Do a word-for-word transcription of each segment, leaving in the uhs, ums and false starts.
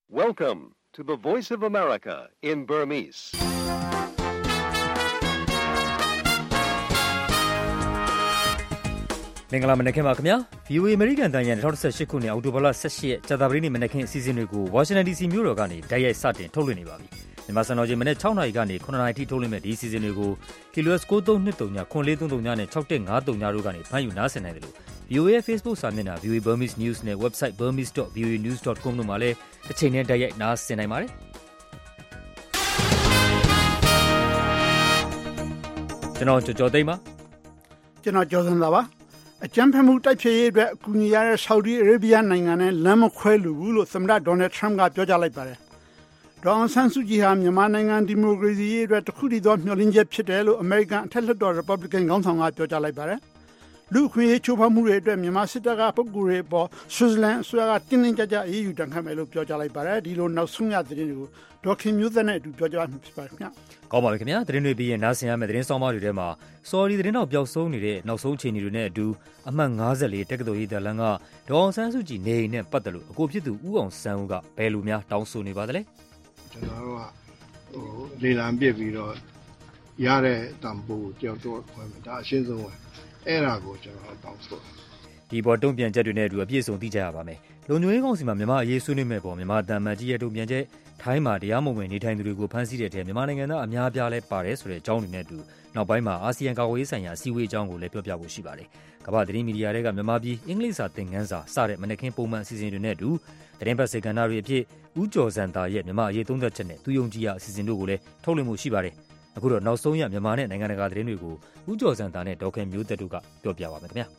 Welcome to the Voice of America in Burmese. ။မင်္ဂလာမနက်ခင်းပါခင်ဗျာ။ဗီအိုအေ American တန်ရန်twenty eighteenခုနှစ်အောက်တိုဘာလeighteenရက်ကြာသပတေးနေ့မနက်ခင်းအစီအစဉ်တွေကို Washington ဒီ စီ မြို့တော်ကနေတိုက်ရိုက်စတင်ထုတ်လွှင့်နေပါပြီ။မြန်မာစံတော်ချိန်မနက်sixနာရီကနေnineနာရီထိထုတ်လွှင့်မဲ့ဒီအစီအစဉ်တွေကို K L O S nine three two zero, four four three zero နဲ့six one five zeroတို့ကနေဖမ်းယူနားဆင်နိုင်တယ်လို့ ဗီအိုအေ Facebook စာမျက်နှာ ဗီအိုအေ Burmese News နဲ့ website burmese dot v o a news dot com တို့မှာလည်းတစ်ချိန်နဲ့တိုက်ရိုက်နားဆင်နိုင်ပါတယ်။ကျွန်တော်ကြော်ကြော်သိမ်းပါကျွန်တော်ကြော်စံသာပါအကြမ်းဖက်မှုတိုက်ဖျက်ရေးအတွက်အကူအညီရတဲ့ဆော်ဒီအာရေဗျနိုင်ငံနဲ့လမ်းမခွဲလူဘူးလို့သမ္မတဒေါ်နယ်ထရမ့်ကပြောကြားလိုက်ပါတယ်ဒေါ်အောင်ဆန်းစုကြည်ဟာမြန်မာနိုင်ငံဒီမိုကရေစီရေးအတွက်တခုတည်းသောမျှော်လင့်ချက်ဖြစ်တယ်လို့အမေရိကန်အထက်လွှတ်တော် Republican ခေါင်းဆောင်ကပြောကြားလိုက်ပါတယ်လူ့အခွင့်အရေးချိုးဖောက်မှုတွေအတွက်မြန်မာစစ်တပ်ကပုဂ္ဂိုလ်တွေပေါ်ဆွစ်ဇာလန်အစိုးရကတင်းတင်းကြပ်ကြပ်အေးအေးယူတန်ခတ်မယ်လို့ပြောကြားလိုက်ပါတယ်ဒီလိုနောက်ဆုံးရသတင်းတွေကိုဒေါက်ခင်မျိုးသက်နဲ့အတူပြောကြားမှာဖြစ်ပါတယ်ခင်ဗျာကောင်းပါပြီခင်ဗျာသတင်းတွေပြီးရင်နားဆင်ရမယ့်သတင်းဆောင်မတွေထဲမှာစော်ဒီသတင်းတော်ပျောက်ဆုံးနေတဲ့နောက်ဆုံးအခြေအနေတွေနဲ့အတူအမှတ်fifty-fourတက္ကသိုလ်ရေးတလန်းကဒေါ်အောင်ဆန်းစုကြည်နေအိမ်နဲ့ပတ်သက်လို့အကိုဖြစ်သူဦးအောင်ဆန်းဦးကဘယ်လိုများတောင်းဆိုနေပါသလဲကျွန်တော်တို့ကဟိုလေလံပြစ်ပြီးတော့ရတဲ့တံပိုးကြောက်တော့ခွဲမှာဒါအရှင်းဆုံးပဲအဲ့ဒါကိုကျွန်တော်တောင်းဆိုဒီပေါ်တုံ့ပြန်ချက်တွေနဲ့အတူအပြည့်အစုံသိကြရပါမယ်လုံခြုံရေးကောင်စီမှာမြန်မာအရေးဆွေးနွေးမဲ့ပေါ်မြန်မာတမန်ကြီးရဲ့တုံ့ပြန်ချက်ထိုင်းမှာတရားမဝင်နေထိုင်သူတွေကိုဖမ်းဆီးတဲ့အထက်မြန်မာနိုင်ငံသားအများအပြားလဲပါတယ်ဆိုတဲ့အကြောင်းတွေနဲ့အတူနောက်ပိုင်းမှာအာဆီယံကာကွယ်ရေးဆိုင်ရာအစည်းအဝေးအကြောင်းကိုလည်းပြောပြဖို့ရှိပါတယ်ကမ္ဘာသတင်းမီဒီယာတွေကမြန်မာပြည်အင်္ဂလိပ်စာသင်ခန်းစာစတဲ့မနက်ခင်းပုံမှန်အစီအစဉ်တွေနဲ့အတူသတင်းပတ်စေကဏ္ဍတွေအဖြစ်ဦးကျော်စံတာရဲ့မြန်မာအရေးသုံးသက်ချက်နဲ့သူယုံကြည်ရအစီအစဉ်တို့ကိုလည်းထုတ်လွှင့်မှုရှိပါတယ်အခုတော့နောက်ဆုံးရမြန်မာနဲ့နိုင်ငံတကာသတင်းတွေကိုဦးကျော်စံတာနဲ့ဒေါက်ခင်မျိုးသက်တို့ကပြောပြပါမယ်ခင်ဗျာ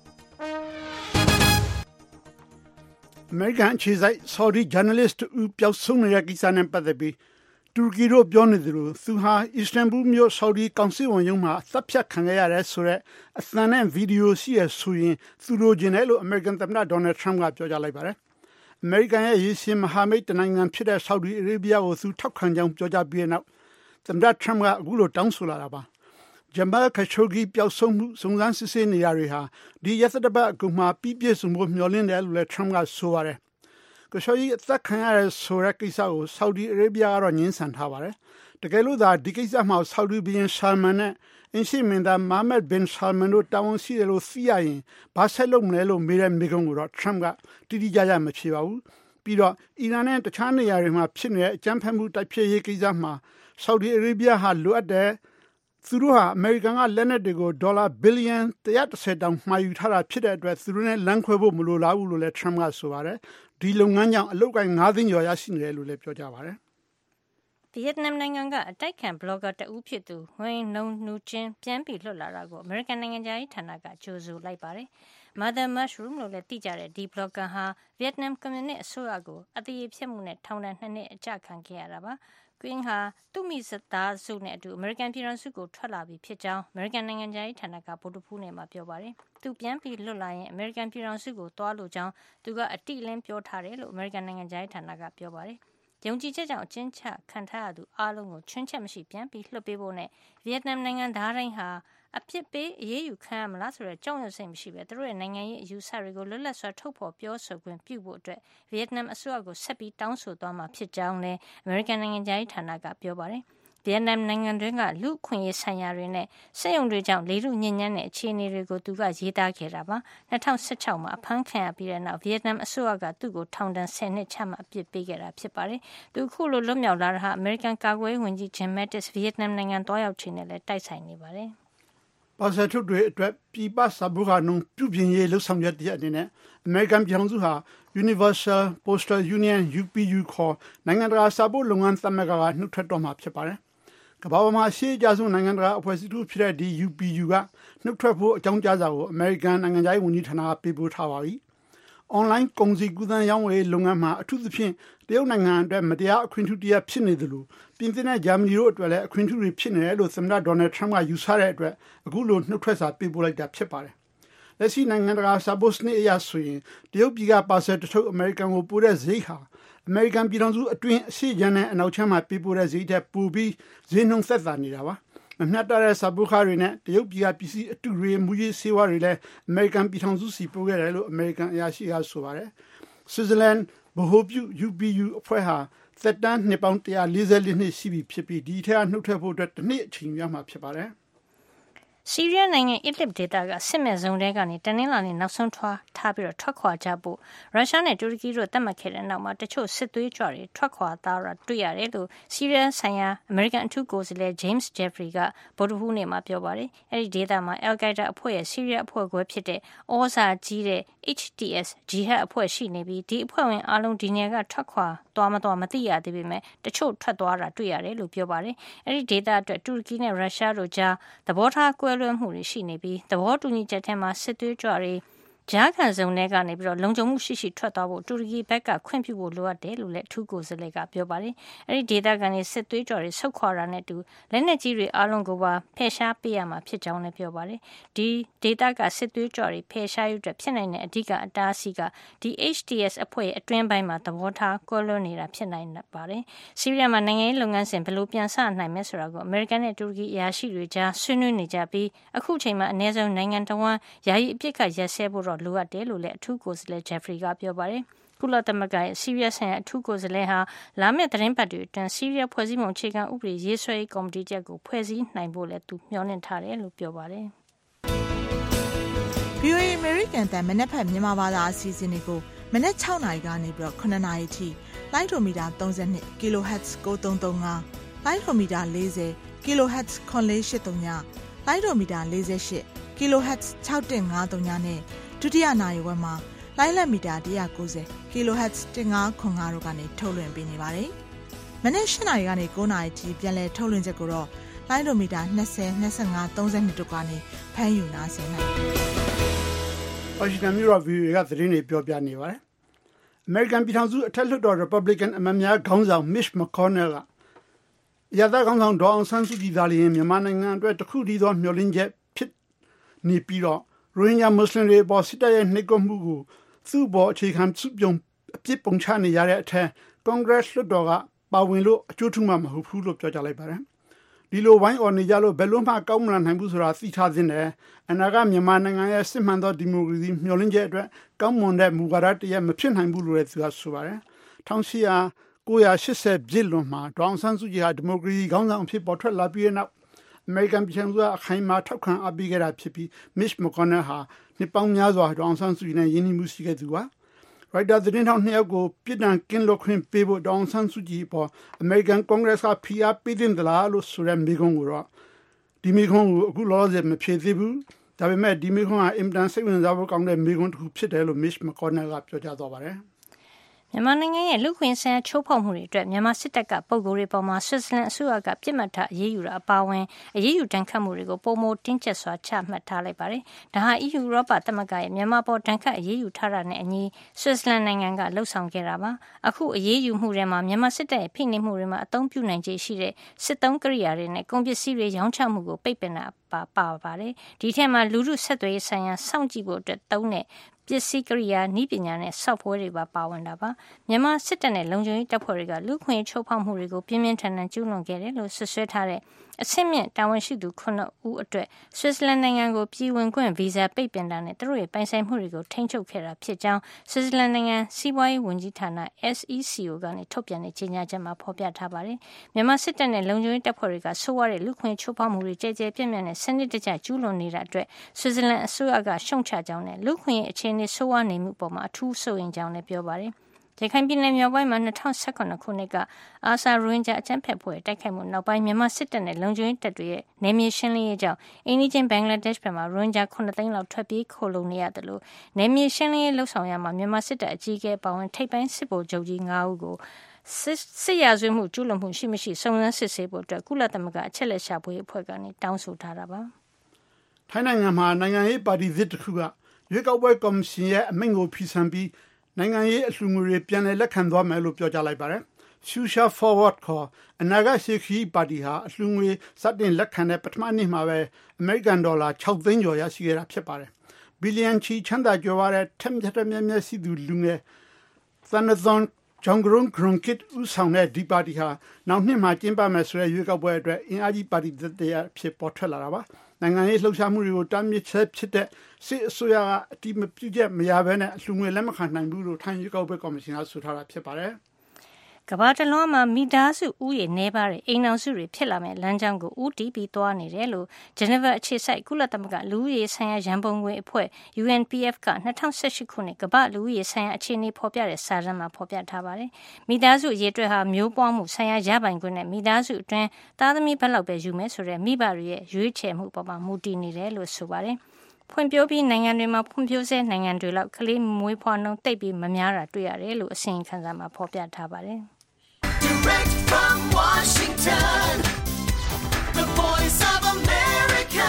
အမေရိကန်အခြေစိုက် Saudi journalist ဦးပျောက်ဆုံးနေတဲ့ကိစ္စနဲ့ပတ်သက်ပြီးတူရကီတို့ပြောနေသလိုသူဟာအစ္စတန်ဘူလ်မြို့ Saudi ကောင်စစ်ဝန်ရုံးမှာသတ်ဖြတ်ခံခဲ့ရတယ်ဆိုတဲ့အသံနဲ့ဗီဒီယိုရှိရဆိုရင်သူတို့ကျင်တယ်လို့အမေရိကန်သမ္မတဒေါ်နယ်ထရမ့်ကပြောကြားလိုက်ပါတယ်အမေရိကန်ရဲ့ရေရှည်မဟာမိတ်တနိုင်ငံဖြစ်တဲ့ Saudi Arabia ကိုသူထောက်ခံကြောင်းပြောကြားပြီးတဲ့နောက်သမ္မတထရမ့်ကအခုလိုတောင်းဆိုလာတာပါဂျမ်ဘာခါရှိုဂီပျောက်ဆုံးမှုစုံစမ်းစစ်ဆေးနေရတွေဟာဒီရက်သတ္တပတ်အကူမှာပြီးပြည့်စုံဖို့မျှော်လင့်တယ်လို့လည်းထရမ့်ကဆိုပါတယ်ခါရှိုဂီအသက်ခံရတဲ့ဆိုတဲ့ကိစ္စကိုဆော်ဒီအာရေဗျကတော့ညှင်းဆန်ထားပါတယ်တကယ်လို့သာဒီကိစ္စမှာဆော်ဒီဘီယန်ဆာလမန်နဲ့အင်ရှိမင်ဒါမိုဟာမက်ဘင်ဆာလမန်တို့တာဝန်ရှိတယ်လို့သိရရင်ဘာဆက်လုပ်မလဲလို့မေးတဲ့မိကုံကိုတော့ထရမ့်ကတိတိကျကျမဖြေပါဘူးပြီးတော့အီရန်နဲ့တခြားနေရာတွေမှာဖြစ်နေတဲ့အကြမ်းဖက်မှုတိုက်ဖျက်ရေးကိစ္စမှာဆော်ဒီအာရေဗျဟာလိုအပ်တဲ့သူတို့ဟာအမေရိကန်ကလက်နက်တွေကိုဒေါ်လာဘီလီယံone hundred tenတောင်မှာယူထားတာဖြစ်တဲ့အတွက်သူတို့နဲ့လမ်းခွဲဖို့မလိုလားဘူးလို့လည်းထရမ့်ကဆိုပါတယ်ဒီလုပ်ငန်းကြောင့်အလုပ်ကိုင်းnineသိန်းကျော်ရရှိနေတယ်လို့လည်းပြောကြပါတယ်ဗီယက်နမ်နိုင်ငံကအတိုက်ခံဘလော့ဂါတဦးဖြစ်သူဝင်းနုံနူချင်းပြန်ပြီးလွတ်လာတာကိုအမေရိကန်နိုင်ငံသားရေးဌာနကကြိုဆိုလိုက်ပါတယ်Mother Mushroom လို့လည်းသိကြတဲ့ဒီဘလော့ဂါဟာဗီယက်နမ်ကွန်မြူနစ်အစိုးရကိုအသေးအဖြစ်မှုနဲ့ထောင်ဒဏ်twoနှစ်အကျခံခဲ့ရတာပါကွင်းဟာသူ့မိသားစုနဲ့အတူအမေရိကန်ပြည်ထောင်စုကိုထွက်လာပြီဖြစ်ကြောင်းအမေရိကန်နိုင်ငံသားရေးဌာနကဗုဒ္ဓဖူးနေ့မှာပြောပါတယ်။သူပြန်ပြီးလွတ်လာရင်အမေရိကန်ပြည်ထောင်စုကိုသွားလို့ကြောင်းသူကအတိအလင်းပြောထားတယ်လို့အမေရိကန်နိုင်ငံသားရေးဌာနကပြောပါတယ်။ယုံကြည်ချက်ကြောင့်အကျဉ်းချခံထားရသူအားလုံးကိုချွင်းချက်မရှိပြန်ပြီးလွှတ်ပေးဖို့နဲ့ဗီယက်နမ်နိုင်ငံသားတိုင်းဟာအဖြစ်ပေးအရေးယူခံရမလားဆိုတဲ့ကြောက်ရွံ့စိတ်မရှိပဲသူတို့ရဲ့နိုင်ငံရေးအယူဆတွေကိုလွတ်လပ်စွာထုတ်ဖော်ပြောဆိုခွင့်ပြုဖို့အတွက်ဗီယက်နမ်အစိုးရကိုဆက်ပြီးတောင်းဆိုသွားမှာဖြစ်ကြောင်းလည်းအမေရိကန်နိုင်ငံသားရေးဌာနကပြောပါတယ်ဗီယက်နမ်နိုင်ငံတွင်းကလူ့အခွင့်အရေးဆိုင်ရာတွေနဲ့စက်ရုံတွေကြောင့်လေထုညစ်ညမ်းတဲ့အခြေအနေတွေကိုသူကရေးသားခဲ့တာပါtwo thousand sixteenမှာအဖမ်းခံရပြီးတဲ့နောက်ဗီယက်နမ်အစိုးရကသူ့ကိုထောင်ဒဏ်tenနှစ်ချမှတ်အပြစ်ပေးခဲ့တာဖြစ်ပါတယ်သူခုလိုလွတ်မြောက်လာတာဟာအမေရိကန်ကာကွယ်ရေးဝန်ကြီးဂျင်မက်တစ်ဗီယက်နမ်နိုင်ငံတွားရောက်ခြင်းနဲ့လည်းတိုက်ဆိုင်နေပါတယ်ပါစထုတ်တွေအတွက်ပြည်ပစာဘုခါနုံပြုပြင်ရေးလှုပ်ဆောင်ချက်တည်းအနေနဲ့အမေရိကန်ပြည်ထောင်စုဟာ Universal Postal Union U P U ခေါ်နိုင်ငံတကာစာပို့လုပ်ငန်းသမဂ္ဂကနှုတ်ထွက်တော့မှာဖြစ်ပါတယ်ကမ္ဘာပေါ်မှာရှေ့အကျဆုံးနိုင်ငံတကာအဖွဲ့အစည်းတို့ဖြစ်တဲ့ဒီ U P U ကနှုတ်ထွက်ဖို့အကြောင်းကြားစာကိုအမေရိကန်နိုင်ငံသားဝန်ကြီးဌာနကပေးပို့ထားပါပြီ။ online ကုန်စည်ကူးသန်းရောင်းဝယ်လုပ်ငန်းမှာအထူးသဖြင့်တရုတ်နိုင်ငံအတွက်မတရားအခွင့်အရေးတရားဖြစ်နေတယ်လို့ပြင်သစ်နဲ့ဂျာမနီတို့အတွက်လည်းအခွင့်အရေးတွေဖြစ်နေတယ်လို့သမ္မတဒေါ်နယ်ထရမ့်ကယူဆတဲ့အတွက်အခုလိုနှုတ်ထွက်စာပေးပို့လိုက်တာဖြစ်ပါတယ်။လက်ရှိနိုင်ငံတကာစာပို့စနစ်အရဆိုရင်တရုတ်ပြည်ကပါဆယ်တထုပ်အမေရိကန်ကိုပို့တဲ့ဈေးဟာအမေရိကန်ပြည်ထောင်စုအတွင်းအရှိချမ်းနဲ့အနောက်ချမ်းမှာပေးပို့တဲ့ဈေးထက်ပိုပြီးဈေးနှုန်းသက်သာနေတာပါ။မမျှတတဲ့စာပို့ခါတွေနဲ့တရုတ်ပြည်ကပစ္စည်းအတုတွေမူရေးဆေးဝါးတွေလည်းအမေရိကန်ပြည်ထောင်စုစီပို့ခဲ့တယ်လို့အမေရိကန်အရာရှိကဆိုပါတယ်။ Switzerland ဗဟိုပြု U P U အဖွဲ့ဟာသက်တမ်းနှစ်ပေါင်းone hundred forty-fourနှစ်ရှိပြီဖြစ်ပြီးဒီထက်နှုတ်ထွက်ဖို့အတွက်တစ်နှစ်အချိန်ရမှာဖြစ်ပါတယ်ဆီးရီးယားနိုင်ငံအစ်လစ်ဒေသကစစ်မဲ့ဇုံတဲကနေတနင်္လာနေ့နောက်ဆုံးထွားထားပြီးတော့ထွက်ခွာကြဖို့ရုရှားနဲ့တူရကီတို့သတ်မှတ်ခဲ့တဲ့နောက်မှာတချို့စစ်သွေးကြွတွေထွက်ခွာသွားတာတွေ့ရတယ်လို့ဆီးရီးယားဆိုင်ရာအမေရိကန်အထူးကိုယ်စားလှယ် James Jeffrey ကဗုဒ္ဓဟူးနေ့မှာပြောပါတယ်။အဲဒီဒေသမှာ Al-Qaeda အဖွဲ့ရဲ့ဆီးရီးယားအဖွဲ့ခွဲဖြစ်တဲ့ဩဇာကြီးတဲ့ H T S Jihad အဖွဲ့ရှိနေပြီးဒီအဖွဲ့ဝင်အားလုံးဒီနေရာကထွက်ခွာသွားမသွားမသိရသေးပေမဲ့တချို့ထွက်သွားတာတွေ့ရတယ်လို့ပြောပါတယ်။အဲဒီဒေသအတွက်တူရကီနဲ့ရုရှားတို့ကြားသဘောထားကွဲလွဲမှုတွေရှိနေပြီးသဘောတူညီချက်ထဲမှာစစ်သွေးကြွတွေကြားခံစုံတွေကနေပြီးတော့လုံခြုံမှုရှိရှိထွက်သွားဖို့တူရကီဘက်ကခွင့်ပြုဖို့လိုအပ်တယ်လို့လည်းအထူးကိုယ်စားလှယ်ကပြောပါတယ်။အဲဒီဒေသကနေစစ်သွေးကြွတွေဆုတ်ခွာတာနဲ့တူလက်နက်ကြီးတွေအားလုံးကိုပါဖယ်ရှားပေးရမှာဖြစ်ကြောင်းလည်းပြောပါတယ်။ဒီဒေသကစစ်သွေးကြွတွေဖယ်ရှားရတဲ့ဖြစ်နိုင်တဲ့အဓိကအတားအဆီးကဒီ H T S အဖွဲ့ရဲ့အတွင်းပိုင်းမှာသဘောထားကွဲလွဲနေတာဖြစ်နိုင်ပါတယ်။ဆီးရီးယားမှာနိုင်ငံရေးလုပ်ငန်းစဉ်ဘယ်လိုပြန်ဆနိုင်မလဲဆိုတာကိုအမေရိကန်နဲ့တူရကီအရာရှိတွေကြားဆွေးနွေးနေကြပြီးအခုချိန်မှာအနည်းဆုံးနိုင်ငံတော်ဝန်ယာယီအပြစ်ခတ်ရက်စဲဖို့လိုအပ်တယ်လို့လည်းအထူးကိုယ်စားလှယ် Jeffrey ကပြောပါတယ်။ကုလသမဂ္ဂရဲ့ဆီးရီးယားဆိုင်ရာအထူးကိုယ်စားလှယ်ဟာလာမယ့်သတင်းပတ်တွေအတွင်းဆီးရီးယားဖွဲ့စည်းပုံအခြေခံဥပဒေရေးဆွဲရေးကော်မတီချက်ကိုဖွဲ့စည်းနိုင်ဖို့လည်းသူမျှော်လင့်ထားတယ်လို့ပြောပါတယ်။ V O A American တန်မနက်ဖက်မြန်မာဘာသာအစီအစဉ်တွေကိုမနက်sixနာရီကနေပြီးတော့nineနာရီထိလိုင်းဒိုမီတာthirty-two ကီလိုဟတ်ဇ်nine three three fiveလိုင်းဒိုမီတာfortyကီလိုဟတ်ဇ်nine four eight threeလိုင်းဒိုမီတာforty-eightကီလိုဟတ်ဇ်six one five threeနဲ့ဒုတိယနာရီဝက်မှာလိုင်းလက်မီတာone ninetyကီလိုဟတ်ဇ်fifteen ninetyတို့ကနေထုတ်လွှင့်ပေးနေပါတယ်။မနေ့eightနာရီကနေnineနာရီထိပြန်လည်ထုတ်လွှင့်ချက်ကိုတော့လိုင်းဒိုမီတာtwenty, twenty-five, thirty-twoတို့ကနေဖမ်းယူနားဆင်နိုင်ပါတယ်။ဝါရှင်တန်မြို့တော် V O A ကသတင်းတွေပြောပြနေပါတယ်။ American ပြည်ထောင်စုအထက်လွှတ်တော် Republican အမတ်များခေါင်းဆောင် Mitch McConnell ကရသခေါင်းဆောင်ဒေါ်အောင်ဆန်းစုကြည်သာလျှင်မြန်မာနိုင်ငံအတွက်တစ်ခုတည်းသောမျှော်လင့်ချက်ဖြစ်နေပြီးတော့ရိုဟင်ဂျာမွတ်စလင်တွေပေါ်စစ်တပ်ရဲ့နှိပ်ကွပ်မှုကိုသူ့ပေါ်အခြေခံစုပြုံအပြစ်ပုံချနေရတဲ့အထက် Congress လွှတ်တော်ကပါဝင်လို့အကျိုးထူးမှမဟုတ်ဘူးလို့ပြောကြားလိုက်ပါတယ်။ဒီလိုဝိုင်းအော်နေကြလို့ဘယ်လို့မှကောင်းမလာနိုင်ဘူးဆိုတာသိထားသင့်တယ်။အနာဂတ်မြန်မာနိုင်ငံရဲ့စစ်မှန်သောဒီမိုကရေစီမျှော်လင့်ချက်အတွက်ကောင်းမွန်တဲ့မူဝါဒတရက်မဖြစ်နိုင်ဘူးလို့လည်းသူကဆိုပါတယ်။eighteen eightyပြည့်လွန်မှာဒေါအောင်ဆန်းစုကြည်ဟာဒီမိုကရေစီခေါင်းဆောင်အဖြစ်ပေါ်ထွက်လာပြီးတဲ့နောက်အမေရိကန်ပြည်ထောင်စုကအခိုင်အမာထောက်ခံအားပေးခဲ့တာဖြစ်ပြီး Mitch McConnell ဟာနှစ်ပေါင်းများစွာဒေါအောင်ဆန်းစုကြည်နဲ့ယဉ်ကျေးမှုရှိခဲ့သူပါ။ Reuters သတင်းထောက်နှစ်ယောက်ကိုပြည်ထောင်ကင်းလွတ်ခွင့်ပေးဖို့ဒေါအောင်ဆန်းစုကြည်ပေါ် American Congress ကဖိအားပေးတဲ့သလားလို့ဆိုတဲ့မေးခွန်းကိုတော့ဒီမေးခွန်းကိုအခုလောလောဆယ်မဖြေသေးဘူး။ဒါပေမဲ့ဒီမေးခွန်းဟာအင်မတန်စိတ်ဝင်စားဖို့ကောင်းတဲ့မေးခွန်းတစ်ခုဖြစ်တယ်လို့ Mitch McConnell ကပြောကြားသွားပါတယ်။မြန်မာနိုင်ငံရဲ့လူခွင့်ဆိုင်ရာချိုးဖောက်မှုတွေအတွက်မြန်မာစစ်တပ်ကပုံကိုယ်တွေပေါ်မှာဆွစ်ဇာလန်အစိုးရကပြစ်မှတ်ထားအရေးယူတာအပါအဝင်အရေးယူတန်းခတ်မှုတွေကိုပုံမတင်းကျပ်စွာချမှတ်ထားလိုက်ပါတယ်။ဒါဟာ E U ဥရောပသမဂ္ဂရဲ့မြန်မာပေါ်တန်းခတ်အရေးယူထားတာနဲ့အညီဆွစ်ဇာလန်နိုင်ငံကလှုပ်ဆောင်ခဲ့တာပါ။အခုအရေးယူမှုတွေမှာမြန်မာစစ်တပ်ရဲ့ဖိနှိပ်မှုတွေမှာအသုံးပြုနိုင်ခြေရှိတဲ့စစ်သုံးကိရိယာတွေနဲ့ကုန်ပစ္စည်းတွေရောင်းချမှုကိုပိတ်ပင်တာပါပါပါတယ်။ဒီထဲမှာလူမှုဆက်သွယ်ရေးဆိုင်ရာစောင့်ကြည့်ဖို့အတွက်သုံးတဲ့ပစ္စည်းကိရိယာနည်းပညာနဲ့ software တွေပါပါဝင်တာပါမြန်မာစစ်တပ်နဲ့လုံခြုံရေးတပ်ဖွဲ့တွေကလူခွင့်ချိုးဖောက်မှုတွေကိုပြင်းပြင်းထန်ထန်ကျူးလွန်ခဲ့တယ်လို့ဆွဆွဲထားတဲ့အဆင့်မြင့်တာဝန်ရှိသူnineဦးအတွက်ဆွစ်ဇာလန်နိုင်ငံကိုပြည်ဝင်ခွင့်ဗီဇာပိတ်ပင်တာနဲ့သူတို့ရဲ့ပိုင်ဆိုင်မှုတွေကိုထိန်းချုပ်ခဲ့တာဖြစ်ကြောင်းဆွစ်ဇာလန်နိုင်ငံစီးပွားရေးဝန်ကြီးဌာန S E C O ကနေထုတ်ပြန်တဲ့ကြေညာချက်မှာဖော်ပြထားပါတယ်မြန်မာစစ်တပ်နဲ့လုံခြုံရေးတပ်ဖွဲ့တွေကဆိုးဝါးတဲ့လူခွင့်ချိုးဖောက်မှုတွေကြဲကြဲပြန့်ပြန့်နဲ့စနစ်တကျကျူးလွန်နေတာအတွက်ဆွစ်ဇာလန်အစိုးရကရှုံချကြောင်းနဲ့လူခွင့်အခြေအနေဆိုးဝါးနေမှုပေါ်မှာအထူးစိုးရိမ်ကြောင်းလည်းပြောပါတယ်ရခိုင်ပြည်နယ်မြောက်ပိုင်းမှာtwenty seventeenခုနှစ်ကအာဆာရိုဟင်ဂျာအကြမ်းဖက်ဖွဲ့တိုက်ခိုက်မှုနောက်ပိုင်းမြန်မာစစ်တပ်နဲ့လုံခြုံရေးတပ်တွေရဲ့နယ်မြေရှင်းလင်းရေးကြောင့်အင်းနီချင်းဘင်္ဂလားဒေ့ရှ်ဘက်မှာရိုဟင်ဂျာnineသိန်းလောက်ထွက်ပြေးခိုလုံနေရတယ်လို့နယ်မြေရှင်းလင်းရေးလှုပ်ဆောင်ရမှာမြန်မာစစ်တပ်အကြီးအကဲပါဝင်ထိပ်ပိုင်းစစ်ဗိုလ်ချုပ်ကြီးfiveဦးကိုစစ်ရာဇဝတ်မှုကျူးလွန်မှုရှိမရှိစုံစမ်းစစ်ဆေးဖို့အတွက်ကုလသမဂ္ဂအချက်လက်ရှာဖွေအဖွဲ့ကနေတောင်းဆိုထားတာပါထိုင်းနိုင်ငံမှာနိုင်ငံရေးပါတီသစ်တစ်ခုကရွေးကောက်ပွဲကော်မရှင်ရဲ့အမိန့်ကိုဖီဆန်ပြီးနိုင်ငံရေးအလှူငွေတွေပြန်လည်လက်ခံသွားမယ်လို့ပြောကြားလိုက်ပါတယ်။ Future Forward ခေါ်အနာဂတ်ရှေ့ခရီးပါတီဟာအလှူငွေစတင်လက်ခံတဲ့ပထမနေ့မှာပဲအမေရိကန်ဒေါ်လာsixသိန်းကျော်ရရှိခဲ့တာဖြစ်ပါတယ်။ဘီလီယံချီချမ်းသာကြွယ်ဝတဲ့ထက်မြက်မြက်မြက်ရှိသူလူငယ်Thanathorn Jonggrong Grongkit ဦးဆောင်တဲ့ဒီပါတီဟာနောက်နှစ်မှာကျင်းပမယ်ဆိုတဲ့ရွေးကောက်ပွဲအတွက်အင်အားကြီးပါတီတစ်ရပ်ဖြစ်ပေါ်ထွက်လာတာပါ။နိုင်ငံရေးလှုပ်ရှားမှုတွေကိုတားမြစ်ချက်ဖြစ်တဲ့စစ်အစိုးရကအတိမပြုချက်မရဘဲနဲ့လူငွေလက်မခံနိုင်ဘူးလို့ထိုင်းရွေးကောက်ပွဲကော်မရှင်ကဆိုထားတာဖြစ်ပါတယ်ကမ္ဘာတလွှားမှာမိသားစုဥယျာဉ်နှဲပါတဲ့အိမ်အောင်စုတွေဖြစ်လာမဲ့လမ်းကြောင်းကိုဥတီးပြီးသွားနေတယ်လို့ဂျနီဗာအခြေစိုက်ကုလသမဂ္ဂလူဦးရေဆိုင်ရာရန်ပုံငွေအဖွဲ့ U N P F က၂၀၁၈ခုနှစ်ကမ္ဘာလူဦးရေဆိုင်ရာအခြေအနေဖော်ပြတဲ့စာတမ်းမှာဖော်ပြထားပါတယ်။မိသားစုအရေးအတွက်ဟာမျိုးပွားမှုဆိုင်ရာရပိုင်ခွင့်နဲ့မိသားစုအတွင်းသားသမီးဘက်လောက်ပဲယူမယ်ဆိုတဲ့မိဘတွေရဲ့ရွေးချယ်မှုပေါ်မှာမူတည်နေတယ်လို့ဆိုပါတယ်။ဖွံ့ဖြိုးပြီးနိုင်ငံတွေမှာဖွံ့ဖြိုးဆဲနိုင်ငံတွေလောက်ကလေးမွေးဖွားနှုန်းတိတ်ပြီးမများတာတွေ့ရတယ်လို့အစီရင်ခံစာမှာဖော်ပြထားပါတယ်။ Direct from Washington, the voice of America,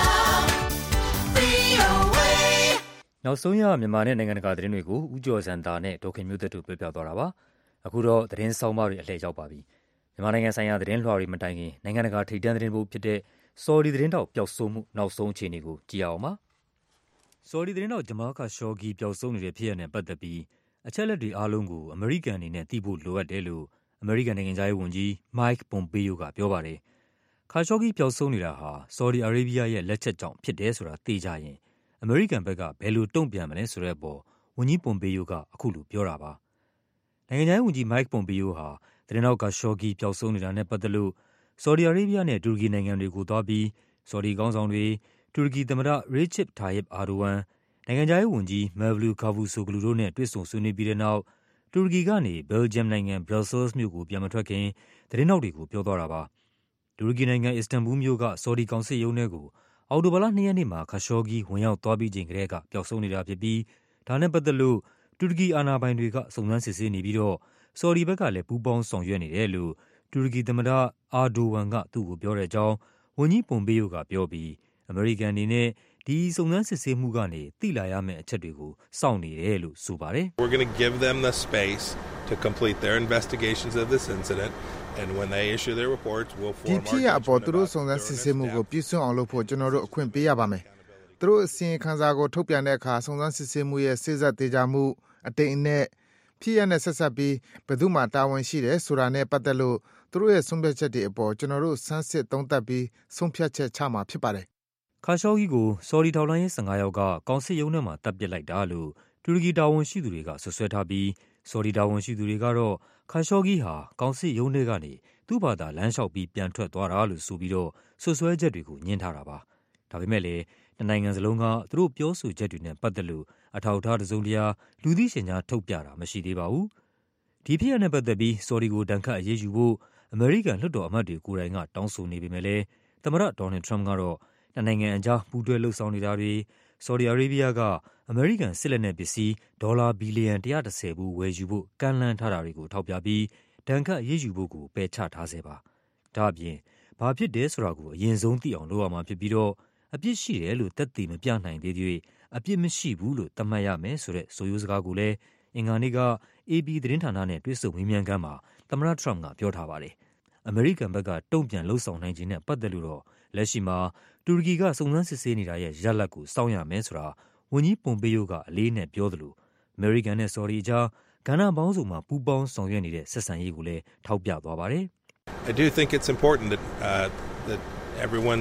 V O A နောက်ဆုံးရမြန်မာနဲ့နိုင်ငံတကာသတင်းတွေကိုဦးကျော်စံတာနဲ့ဒေါခင်မျိုးသက်တို့ပြောပြသွားတာပါအခုတော့သတင်းဆောင်မတွေအလှည့်ရောက်ပါပြီမြန်မာနိုင်ငံဆိုင်ရာသတင်းလွှာတွေမတိုင်ခင်နိုင်ငံတကာထိပ်တန်းသတင်းပို့ဖြစ်တဲ့ဆော်ဒီသတင်းတောက်ပျောက်ဆုံးမှုနောက်ဆုံးအခြေအနေကိုကြည့်အောင်ပါဆော်ဒီသတင်းတောက်ဂျမားခါရှော်ဂီပျောက်ဆုံးနေတဲ့ဖြစ်ရပ်နဲ့ပတ်သက်ပြီးအချက်လက်တွေအားလုံးကိုအမေရိကန်အနေနဲ့သိဖို့လိုအပ်တယ်လို့အမေရိကန်နိုင်ငံသားရေးဝန်ကြီး Mike Pompeo ကပြောပါတယ်။ခါရှော့ဂီပျောက်ဆုံးနေတာဟာဆော်ဒီအာရေးဗီးယားရဲ့လက်ချက်ကြောင့်ဖြစ်တယ်ဆိုတာသိကြရင်အမေရိကန်ဘက်ကဘယ်လိုတုံ့ပြန်မလဲဆိုတဲ့အပေါ်ဝန်ကြီး Pompeo ကအခုလိုပြောတာပါ။နိုင်ငံသားရေးဝန်ကြီး Mike Pompeo ဟာသတင်းတောက်ခါရှော့ဂီပျောက်ဆုံးနေတာနဲ့ပတ်သက်လို့ဆော်ဒီအာရေးဗီးယားနဲ့တူရကီနိုင်ငံတွေကိုသွားပြီးဆော်ဒီခေါင်းဆောင်တွေတူရကီသမ္မတ Recep Tayyip Erdogan နိုင်ငံသားရေးဝန်ကြီး Mevlut Cavusoglu တို့နဲ့တွေ့ဆုံဆွေးနွေးပြီးတဲ့နောက်တူရကီကနေဘယ်လ်ဂျီယမ်နိုင်ငံဘရပ်ဆဲလ်မြို့ကိုပြန်မထွက်ခင်သတင်းတောက်တွေကိုပြောသွားတာပါတူရကီနိုင်ငံအစ္စတန်ဘူလ်မြို့ကဆော်ဒီကောင်စစ်ရုံးထဲကိုအောက်တိုဘာလနှစ်ရက်နေ့မှာခါရှော့ဂီဝင်ရောက်သွားပြီးချိန်ကတည်းကပျောက်ဆုံးနေတာဖြစ်ပြီးဒါနဲ့ပတ်သက်လို့တူရကီအာဏာပိုင်တွေကစုံစမ်းစစ်ဆေးနေပြီးတော့ဆော်ဒီဘက်ကလည်းပူးပေါင်းဆောင်ရွက်နေတယ်လို့တူရကီသမ္မတအာဒိုဝမ်ကသူ့ကိုပြောတဲ့အကြောင်းဝန်ကြီးပွန်ပေယိုကပြောပြီးအမေရိကန်အနေနဲ့ဒီစုံစမ်းစစ်ဆေးမှုကနေသိလာရမယ့်အချက်တွေကိုစောင့်နေတယ်လို့ဆိုပါတယ် We're going to give them the space to complete their investigations of this incident and when they issue their reports we'll form our ဒီဖြစ်ရအပေါ်သူတို့စုံစမ်းစစ်ဆေးမှုကိုပြည့်စုံအောင်လုပ်ဖို့ကျွန်တော်တို့အခွင့်ပေးရပါမယ်။သူတို့အစီရင်ခံစာကိုထုတ်ပြန်တဲ့အခါစုံစမ်းစစ်ဆေးမှုရဲ့စိစက်သေးကြမှုအတိတ်အနဲ့ဖြစ်ရနဲ့ဆက်ဆက်ပြီးဘယ်သူမှတာဝန်ရှိတယ်ဆိုတာနဲ့ပတ်သက်လို့သူတို့ရဲ့ဆုံးဖြတ်ချက်တွေအပေါ်ကျွန်တော်တို့စမ်းစစ်သုံးသပ်ပြီးဆုံးဖြတ်ချက်ချမှာဖြစ်ပါတယ်ခါရှော့ဂီကိုဆော်ဒီထောက်လှမ်းရေး၁၅ယောက်ကကောင်စစ်ရုံးထဲမှာတပ်ပစ်လိုက်တာလို့တူရကီတာဝန်ရှိသူတွေကဆွဆွဲထားပြီးဆော်ဒီတာဝန်ရှိသူတွေကတော့ခါရှော့ဂီဟာကောင်စစ်ရုံးထဲကနေသူ့ဘာသာလမ်းလျှောက်ပြီးပြန်ထွက်သွားတာလို့ဆိုပြီးတော့ဆွဆွဲချက်တွေကိုညှင်းထားတာပါဒါပေမဲ့လည်းနိုင်ငံစလုံးကသူတို့ပြောဆိုချက်တွေနဲ့ပတ်သက်လို့အထောက်အထားတစုံတရာလူသိရှင်ကြားထုတ်ပြတာမရှိသေးပါဘူးဒီဖြစ်ရပ်နဲ့ပတ်သက်ပြီးဆော်ဒီကိုတန်ခတ်အရေးယူဖို့အမေရိကန်လွှတ်တော်အမတ်တွေကိုယ်တိုင်ကတောင်းဆိုနေပေမဲ့လည်းသမ္မတဒေါ်နယ်ထရမ့်ကတော့နိုင်ငံအကြားပူးတွဲလှုပ်ဆောင်နေတာတွေဆော်ဒီအာရေးဗီးယားကအမေရိကန်စစ်လက်နက်ပစ္စည်းဒေါ်လာဘီလီယံ၁၁၀ဘူးဝယ်ယူဖို့ကမ်းလှမ်းထားတာတွေကိုထောက်ပြပြီးဒဏ်ခတ်အရေးယူဖို့ကိုပယ်ချထားစေပါဒါအပြင်ဘာဖြစ်တယ်ဆိုတာကိုအရင်ဆုံးသိအောင်လုပ်ရမှာဖြစ်ပြီးတော့အပြစ်ရှိတယ်လို့သက်သေမပြနိုင်သေးသေးအပြစ်မရှိဘူးလို့သတ်မှတ်ရမယ်ဆိုတဲ့ဆိုရိုးစကားကိုလည်းအင်္ဂါနေ့က အေပီ သတင်းဌာနနဲ့တွေ့ဆုံမေးမြန်းခန်းမှာသမ္မတထရမ့်ကပြောထားပါတယ်အမေရိကန်ဘက်ကတုံ့ပြန်လှုပ်ဆောင်နိုင်ခြင်းနဲ့ပတ်သက်လို့တော့လက်ရှိမှာတူရကီကစုံစမ်းစစ်ဆေးနေတာရဲ့ရလဒ်ကိုစောင့်ရမယ်ဆိုတာဝန်ကြီးပွန်ပေယိုကအလေးနဲ့ပြောသလိုအမေရိကန်နဲ့ဆော်ဒီအကြားကဏ္ဍပေါင်းစုံမှာပူးပေါင်းဆောင်ရွက်နေတဲ့ဆက်ဆံရေးကိုလည်းထောက်ပြသွားပါတယ် I do think it's important that uh, that everyone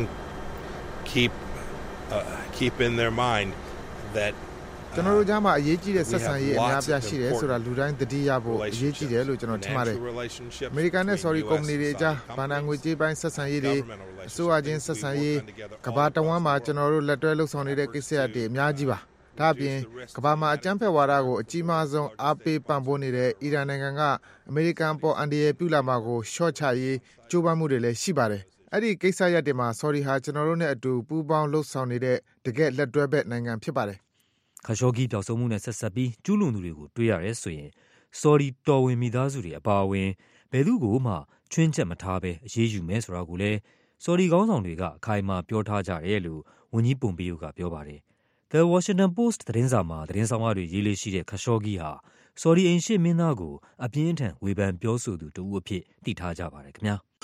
keep uh, keep in their mind that ကျွန်တော်တို့ကြားမှာအရေးကြီးတဲ့ဆက်ဆံရေးအများပြားရှိတယ်ဆိုတာလူတိုင်းသတိရဖို့အရေးကြီးတယ်လို့ကျွန်တော်ထင်ပါတယ်။အမေရိကန်နဲ့ဆော်ဒီကုမ္ပဏီတွေအကြားဘာသာငွေကြေးပိုင်းဆက်ဆံရေးတွေအစိုးရချင်းဆက်ဆံရေးကမ္ဘာတဝန်းမှာကျွန်တော်တို့လက်တွဲလှုပ်ဆောင်နေတဲ့ကိစ္စရပ်တွေအများကြီးပါ။ဒါ့အပြင်ကမ္ဘာမှာအကြမ်းဖက်ဝါဒကိုအကြီးမားဆုံးအားပေးပံ့ပိုးနေတဲ့အီရန်နိုင်ငံကအမေရိကန်ပေါ်အန်ဒီရဲ့ပြုလာမှာကိုရှော့ချရေးကြိုးပမ်းမှုတွေလည်းရှိပါတယ်။အဲ့ဒီကိစ္စရပ်တွေမှာဆော်ဒီဟာကျွန်တော်တို့နဲ့အတူပူးပေါင်းလှုပ်ဆောင်နေတဲ့တကယ့်လက်တွဲဘက်နိုင်ငံဖြစ်ပါတယ်ခါရှော့ဂီပျောက်ဆုံးမှုနဲ့ဆက်ဆက်ပြီးကျူးလွန်သူတွေကိုတွေ့ရတယ်ဆိုရင်ဆော်ဒီတော်ဝင်မိသားစုတွေအပါအဝင်ဘယ်သူကိုမှချွင်းချက်မထားဘဲအရေးယူမယ်ဆိုတာကိုလည်းဆော်ဒီခေါင်းဆောင်တွေကအခိုင်အမာပြောထားကြတယ်လို့ဝန်ကြီးပွန်ပေယိုကပြောပါတယ်။ The Washington Post သတင်းစာမှာသတင်းဆောင်မတွေရေးလေးရှိတဲ့ခါရှော့ဂီဟာဆော်ဒီအိမ်ရှေ့မင်းသားကိုအပြင်းအထန်ဝေဖန်ပြောဆိုသူတဦးအဖြစ်သိထားကြပါတယ်ခင်ဗျာ။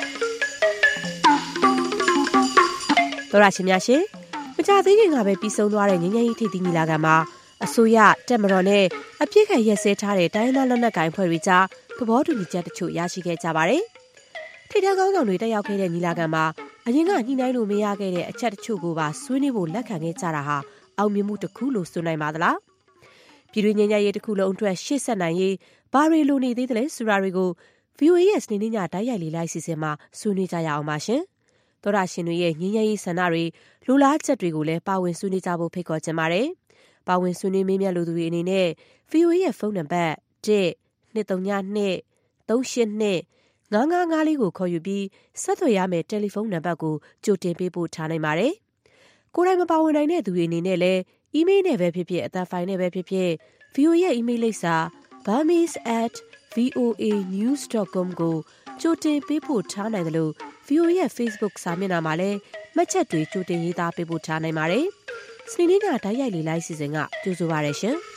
တော်ရရှင်များရှင်မကြသေးခင်ကပဲပြီးဆုံးသွားတဲ့ငြိမ်းချမ်းရေးထိပ်သီးညီလာခံမှာအစိုးရတက်မတော်နဲ့အပြစ်ခံရက်စဲထားတဲ့တိုင်းဒေသလက်နက်ကိုင်ဖွဲ့တွေကြားသဘောတူညီချက်တချို့ရရှိခဲ့ကြပါတယ်။ထိပ်တန်းခေါင်းဆောင်တွေတက်ရောက်ခဲ့တဲ့ညီလာခံမှာအရင်ကညှိနှိုင်းလို့မရခဲ့တဲ့အချက်တချို့ကိုပါဆွေးနွေးဖို့လက်ခံခဲ့ကြတာဟာအောင်မြင်မှုတစ်ခုလို့ဆိုနိုင်ပါသလားပြည်တွင်းငြိမ်းချမ်းရေးတစ်ခုလုံးအတွက်ရှေ့ဆက်နိုင်ရေးဘာတွေလိုနေသေးတယ်လဲဆိုတာတွေကို ဗီအိုအေ ရဲ့စနေနေ့ညတိုက်ရိုက်လေးလိုက်စီစဉ်မှာဆွေးနွေးကြရအောင်ပါရှင်သောတာရှင်တွေရဲ့ငြိမ်းချမ်းရေးဆန္ဒတွေလိုလားချက်တွေကိုလည်းပါဝင်ဆွေးနွေးကြဖို့ဖိတ်ခေါ်ချင်ပါတယ်ပါဝင်ဆွေးနွေးမေးမြန်းလိုသူတွေအနေနဲ့ ဗီအိုအေ ရဲ့ဖုန်းနံပါတ် one two three two three eight two ၅၅၅လေးကိုခေါ်ယူပြီးဆက်သွယ်ရမယ့်တယ်လီဖုန်းနံပါတ်ကိုကြိုတင်ပေးပို့ထားနိုင်ပါတယ်။ကိုယ်တိုင်မပါဝင်နိုင်တဲ့သူတွေအနေနဲ့လည်းအီးမေးလ်နဲ့ပဲဖြစ်ဖြစ်အသံဖိုင်နဲ့ပဲဖြစ်ဖြစ် ဗီအိုအေ ရဲ့အီးမေးလ်လိပ်စာ burmese at voa news dot com ကိုကြိုတင်ပေးပို့ထားနိုင်တယ်လို့ ဗီအိုအေ ရဲ့ Facebook စာမျက်နှာမှာလည်းမှတ်ချက်တွေကြိုတင်ရေးသားပေးပို့ထားနိုင်ပါတယ်။စနေနေ့ကတိုက်ရိုက်လေးလိုက်စီစဉ်ကကြိုဆိုပါရရှင်။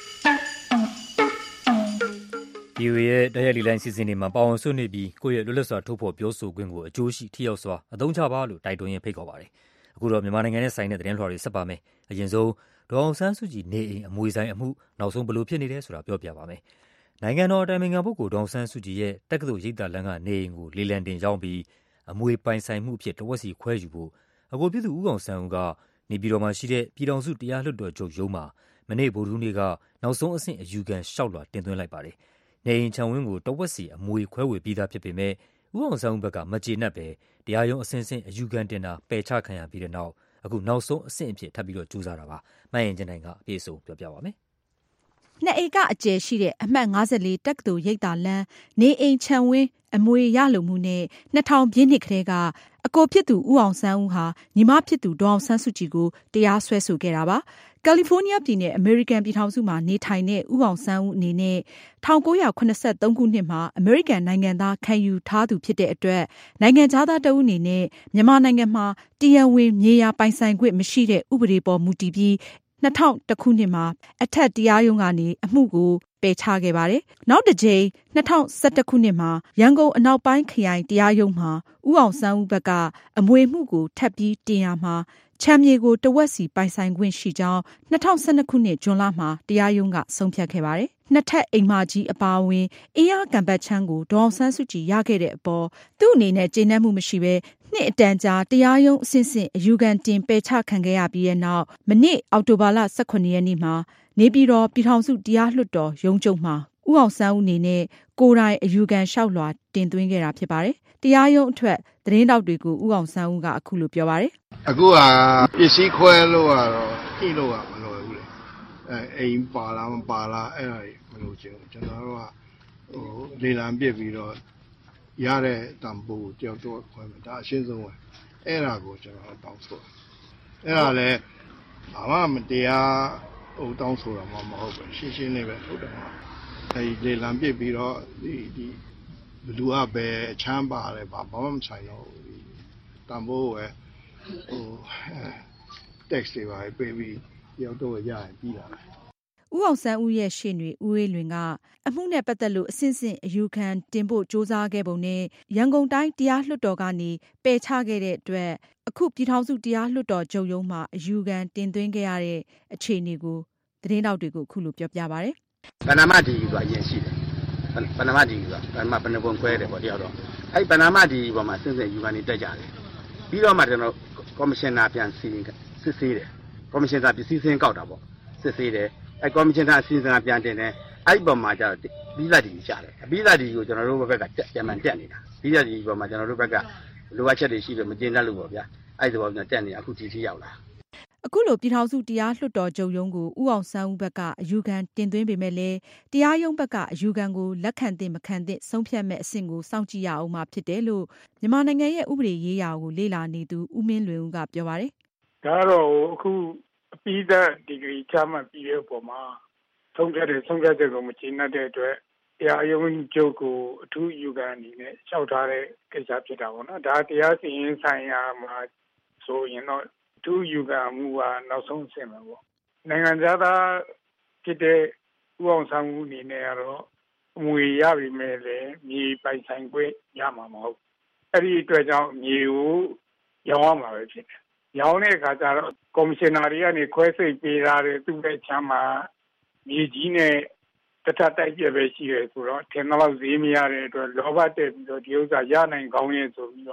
ဗီအိုအေ ရဲ့တိုက်ရိုက်လေးလိုင်းစီစဉ်တွေမှာပါဝင်ဆွေးနွေးပြီးကိုယ့်ရဲ့လွတ်လပ်စွာထုတ်ဖော်ပြောဆိုခွင့်ကိုအကျိုးရှိထိရောက်စွာအသုံးချပါလို့တိုက်တွန်းရင်းဖိတ်ခေါ်ပါတယ်။အခုတော့မြန်မာနိုင်ငံနဲ့ဆိုင်တဲ့သတင်းလွှာတွေဆက်ပါမယ်။အရင်ဆုံးဒေါအောင်ဆန်းစုကြည်နေအိမ်အမွေဆိုင်အမှုနောက်ဆုံးဘယ်လိုဖြစ်နေလဲဆိုတာပြောပြပါမယ်။နိုင်ငံတော်အတိုင်ပင်ခံပုဂ္ဂိုလ်ဒေါအောင်ဆန်းစုကြည်ရဲ့တက္ကသိုလ်ရိပ်သာလမ်းကနေအိမ်ကိုလေလံတင်ရောက်ပြီးအမွေပိုင်ဆိုင်မှုဖြစ်တဝက်စီခွဲယူဖို့အကိုပြည်သူဦးအောင်ဆန်းဦးကနေပြည်တော်မှာရှိတဲ့ပြည်ထောင်စုတရားလွှတ်တော်ချုပ်ရုံးမှာမနေ့ဗုဒ္ဓဟူးနေ့ကနောက်ဆုံးအဆင့်အယူခံလျှောက်လွှာတင်သွင်းလိုက်ပါတယ်။နေအိမ်ခြံဝင်းကိုတဝက်စီအမွေခွဲဝေပြီးသားဖြစ်ပေမဲ့ဦးအောင်ဆန်းဦးဘက်ကမကျေနပ်ပဲတရားရုံးအဆင့်ဆင့်အယူခံတင်တာပယ်ချခံရပြီးတဲ့နောက်အခုနောက်ဆုံးအဆင့်အဖြစ်ထပ်ပြီးတော့ကြိုးစားတာပါ။မှန်ရင်ကျင်နိုင်ကအပြည့်အစုံပြောပြပါမယ်။နှစ်ဧကအကျယ်ရှိတဲ့အမှတ်၅၄တက္ကသိုလ်ရိပ်သာလမ်းနေအိမ်ခြံဝင်းအမွေရလိုမှုနဲ့နှစ်ထောင်ပြည့်နှစ်ကလေးကအကိုဖြစ်သူဦးအောင်ဆန်းဦးဟာညီမဖြစ်သူဒေါအောင်ဆန်းစုကြည်ကိုတရားစွဲဆိုခဲ့တာပါ။ကယ်လီဖိုးနီးယားပြည်နယ်အမေရိကန်ပြည်ထောင်စုမှာနေထိုင်တဲ့ဦးအောင်ဆန်းဦးအနေနဲ့၁၉၇၃ခုနှစ်မှာအမေရိကန်နိုင်ငံသားခံယူထားသူဖြစ်တဲ့အတွက်နိုင်ငံခြားသားတဦးအနေနဲ့မြန်မာနိုင်ငံမှာတရားဝင်မြေယာပိုင်ဆိုင်ခွင့်မရှိတဲ့ဥပဒေပေါ်မူတည်ပြီး၂၀၀၁ခုနှစ်မှာအထက်တရားရုံးကနေအမှုကိုပယ်ချခဲ့ပါတယ်။နောက်တစ်ကြိမ်၂၀၁၁ခုနှစ်မှာရန်ကုန်အနောက်ပိုင်းခရိုင်တရားရုံးမှာဦးအောင်ဆန်းဦးဘက်ကအမွေမှုကိုထပ်ပြီးတင်ရမှာချမ်းမြေကိုတဝက်စီပိုင်ဆိုင်ခွင့်ရှိကြောင်း၂၀၁၂ခုနှစ်ဇွန်လမှာတရားရုံးကဆုံးဖြတ်ခဲ့ပါတယ်။နှစ်ထပ်အိမ်မကြီးအပါအဝင်အင်းအားကံပတ်ချမ်းကိုဒေါအောင်ဆန်းစုကြည်ရခဲ့တဲ့အပေါ်သူ့အနေနဲ့ကျေနပ်မှုမရှိဘဲနှစ်အတန်ကြာတရားရုံးအဆင့်ဆင့်အယူခံတင်ပယ်ချခံခဲ့ရပြီးတဲ့နောက်မနေ့အောက်တိုဘာလ၁၇ရက်နေ့မှာနေပြည်တော်ပြည်ထောင်စုတရားလွှတ်တော်ရုံးချုပ်မှာဦးအောင်ဆန်းဦးအနေနဲ့ကိုယ်တိုင်အယူခံလျှောက်လွှာတင်သွင်းခဲ့တာဖြစ်ပါတယ်။တရားရုံးအထွက်သတင်းတောက်တွေကိုဦးအောင်ဆန်းဦးကအခုလိုပြောပါတယ်။အခုကပစ္စည်းခွဲလို့ကတော့ကြည့်လို့ကမလွယ်ဘူးလေ။အဲအိမ်ပါလားမပါလားအဲ့ဒါကြီးမလို့ချင်းကျွန်တော်တို့ကဟိုလေလံပစ်ပြီးတော့ရတဲ့တံပိုးကိုတယောက်တော့ခွဲမယ်ဒါအရှင်းဆုံးပဲအဲ့ဒါကိုကျွန်တော်တောင်းဆိုတာအဲ့ဒါလည်းဘာမှမတရားဟိုတောင်းဆိုတာမှမဟုတ်ပဲရှင်းရှင်းလေးပဲဟုတ်တယ်မှာအဲ့ဒီလေလံပစ်ပြီးတော့ဒီဒီဘလူကပဲအချမ်းပါတယ်ဘာမှမဆိုင်တော့တံပိုးပဲဟို text တွေပါပေးပြီးတယောက်တော့ရရင်ပြီးတာပဲဦးအောင်ဆန်းဦးရဲ့ရှေ့နေဦးအေးလွင်ကအမှုနဲ့ပတ်သက်လို့အစဉ်စဉ်အယူခံတင်ဖို့ကြိုးစားခဲ့ပုံနဲ့ရန်ကုန်တိုင်းတရားလွှတ်တော်ကနေပယ်ချခဲ့တဲ့အတွက်အခုပြည်ထောင်စုတရားလွှတ်တော်ချုပ်ရုံးမှာအယူခံတင်သွင်းခဲ့ရတဲ့အခြေအနေကိုသတင်းတောက်တွေကိုအခုလိုပြောပြပါရစေ။ပဏာမဒီဆိုတာအရင်ရှိတယ်။ပဏာမဒီဆိုတာပဏာမဘယ်နှပုံခွဲတယ်ပေါ့တယောက်တော့အဲ့ပဏာမဒီပေါ်မှာစဉ်စဉ်အယူခံနေတက်ကြတယ်။ပြီးတော့မှကျွန်တော်ကော်မရှင်နာပြန်စီစစ်ဆေးတယ်။ကော်မရှင်နာပစ္စည်းစင်းကောက်တာပေါ့စစ်ဆေးတယ်အဲကော်မရှင်ကအစီအစဉ်ပြန်တင်တယ်အဲ့ဒီပုံမှာကျတော့ပြီးသားဒီရှာတယ်အပြီးသားဒီကိုကျွန်တော်တို့ဘက်ကပြန်မှန်တက်နေတာပြီးသားဒီပုံမှာကျွန်တော်တို့ဘက်ကလိုအပ်ချက်တွေရှိလို့မကျင်းတတ်လို့ပေါ့ဗျာအဲ့ဒီပုံကတက်နေတာအခုဒီထိရောက်လာအခုလိုပြည်ထောင်စုတရားလွှတ်တော်ချုပ်ရုံးကိုဦးအောင်ဆန်းဦးဘက်ကအယူခံတင်သွင်းပေမဲ့လည်းတရားရုံးဘက်ကအယူခံကိုလက်ခံသင့်မခံသင့်ဆုံးဖြတ်မဲ့အဆင့်ကိုစောင့်ကြည့်ရအောင်မှာဖြစ်တယ်လို့မြန်မာနိုင်ငံရဲ့ဥပဒေရေးရာကိုလေ့လာနေသူဦးမင်းလွင်ဦးကပြောပါတယ်ဒါတော့အခုအပြီးသားဒီဂရီချမှတ်ပြီးတဲ့အပေါ်မှာဆုံးဖြတ်တဲ့ဆုံးဖြတ်ချက်ကိုမကျေနပ်တဲ့အတွက်တရားရုံးချုပ်ကိုအထူးယူခံအနေနဲ့လျှောက်ထားတဲ့ကိစ္စဖြစ်တာပေါ့နော်ဒါတရားစီရင်ဆိုင်ရာမှာဆိုရင်တော့အထူးယူခံမှုကနောက်ဆုံးဆင့်ပဲပေါ့နိုင်ငံသားဖြစ်တဲ့ဦးအောင်ဆန်းဦးအနေနဲ့ကတော့အမွေရပြီမဲ့လည်းမြေပိုင်ဆိုင်ခွင့်ရမှာမဟုတ်အဲ့ဒီအတွက်ကြောင့်မြေကိုရောင်းရမှာပဲဖြစ်တယ်ရောင်းတဲ့အခါကျတော့ကော်မရှင်နာတွေကနေခွဲစိတ်ပေးထားတဲ့သူ့ရဲ့ချမ်းမှာမြေကြီးနဲ့တထတိုက်ပြပဲရှိရဲဆိုတော့ထင်တော့ဈေးမရတဲ့အတွက်လောဘတက်ပြီးတော့ဒီဥစ္စာရနိုင်ကောင်းရဲ့ဆိုပြီးတော့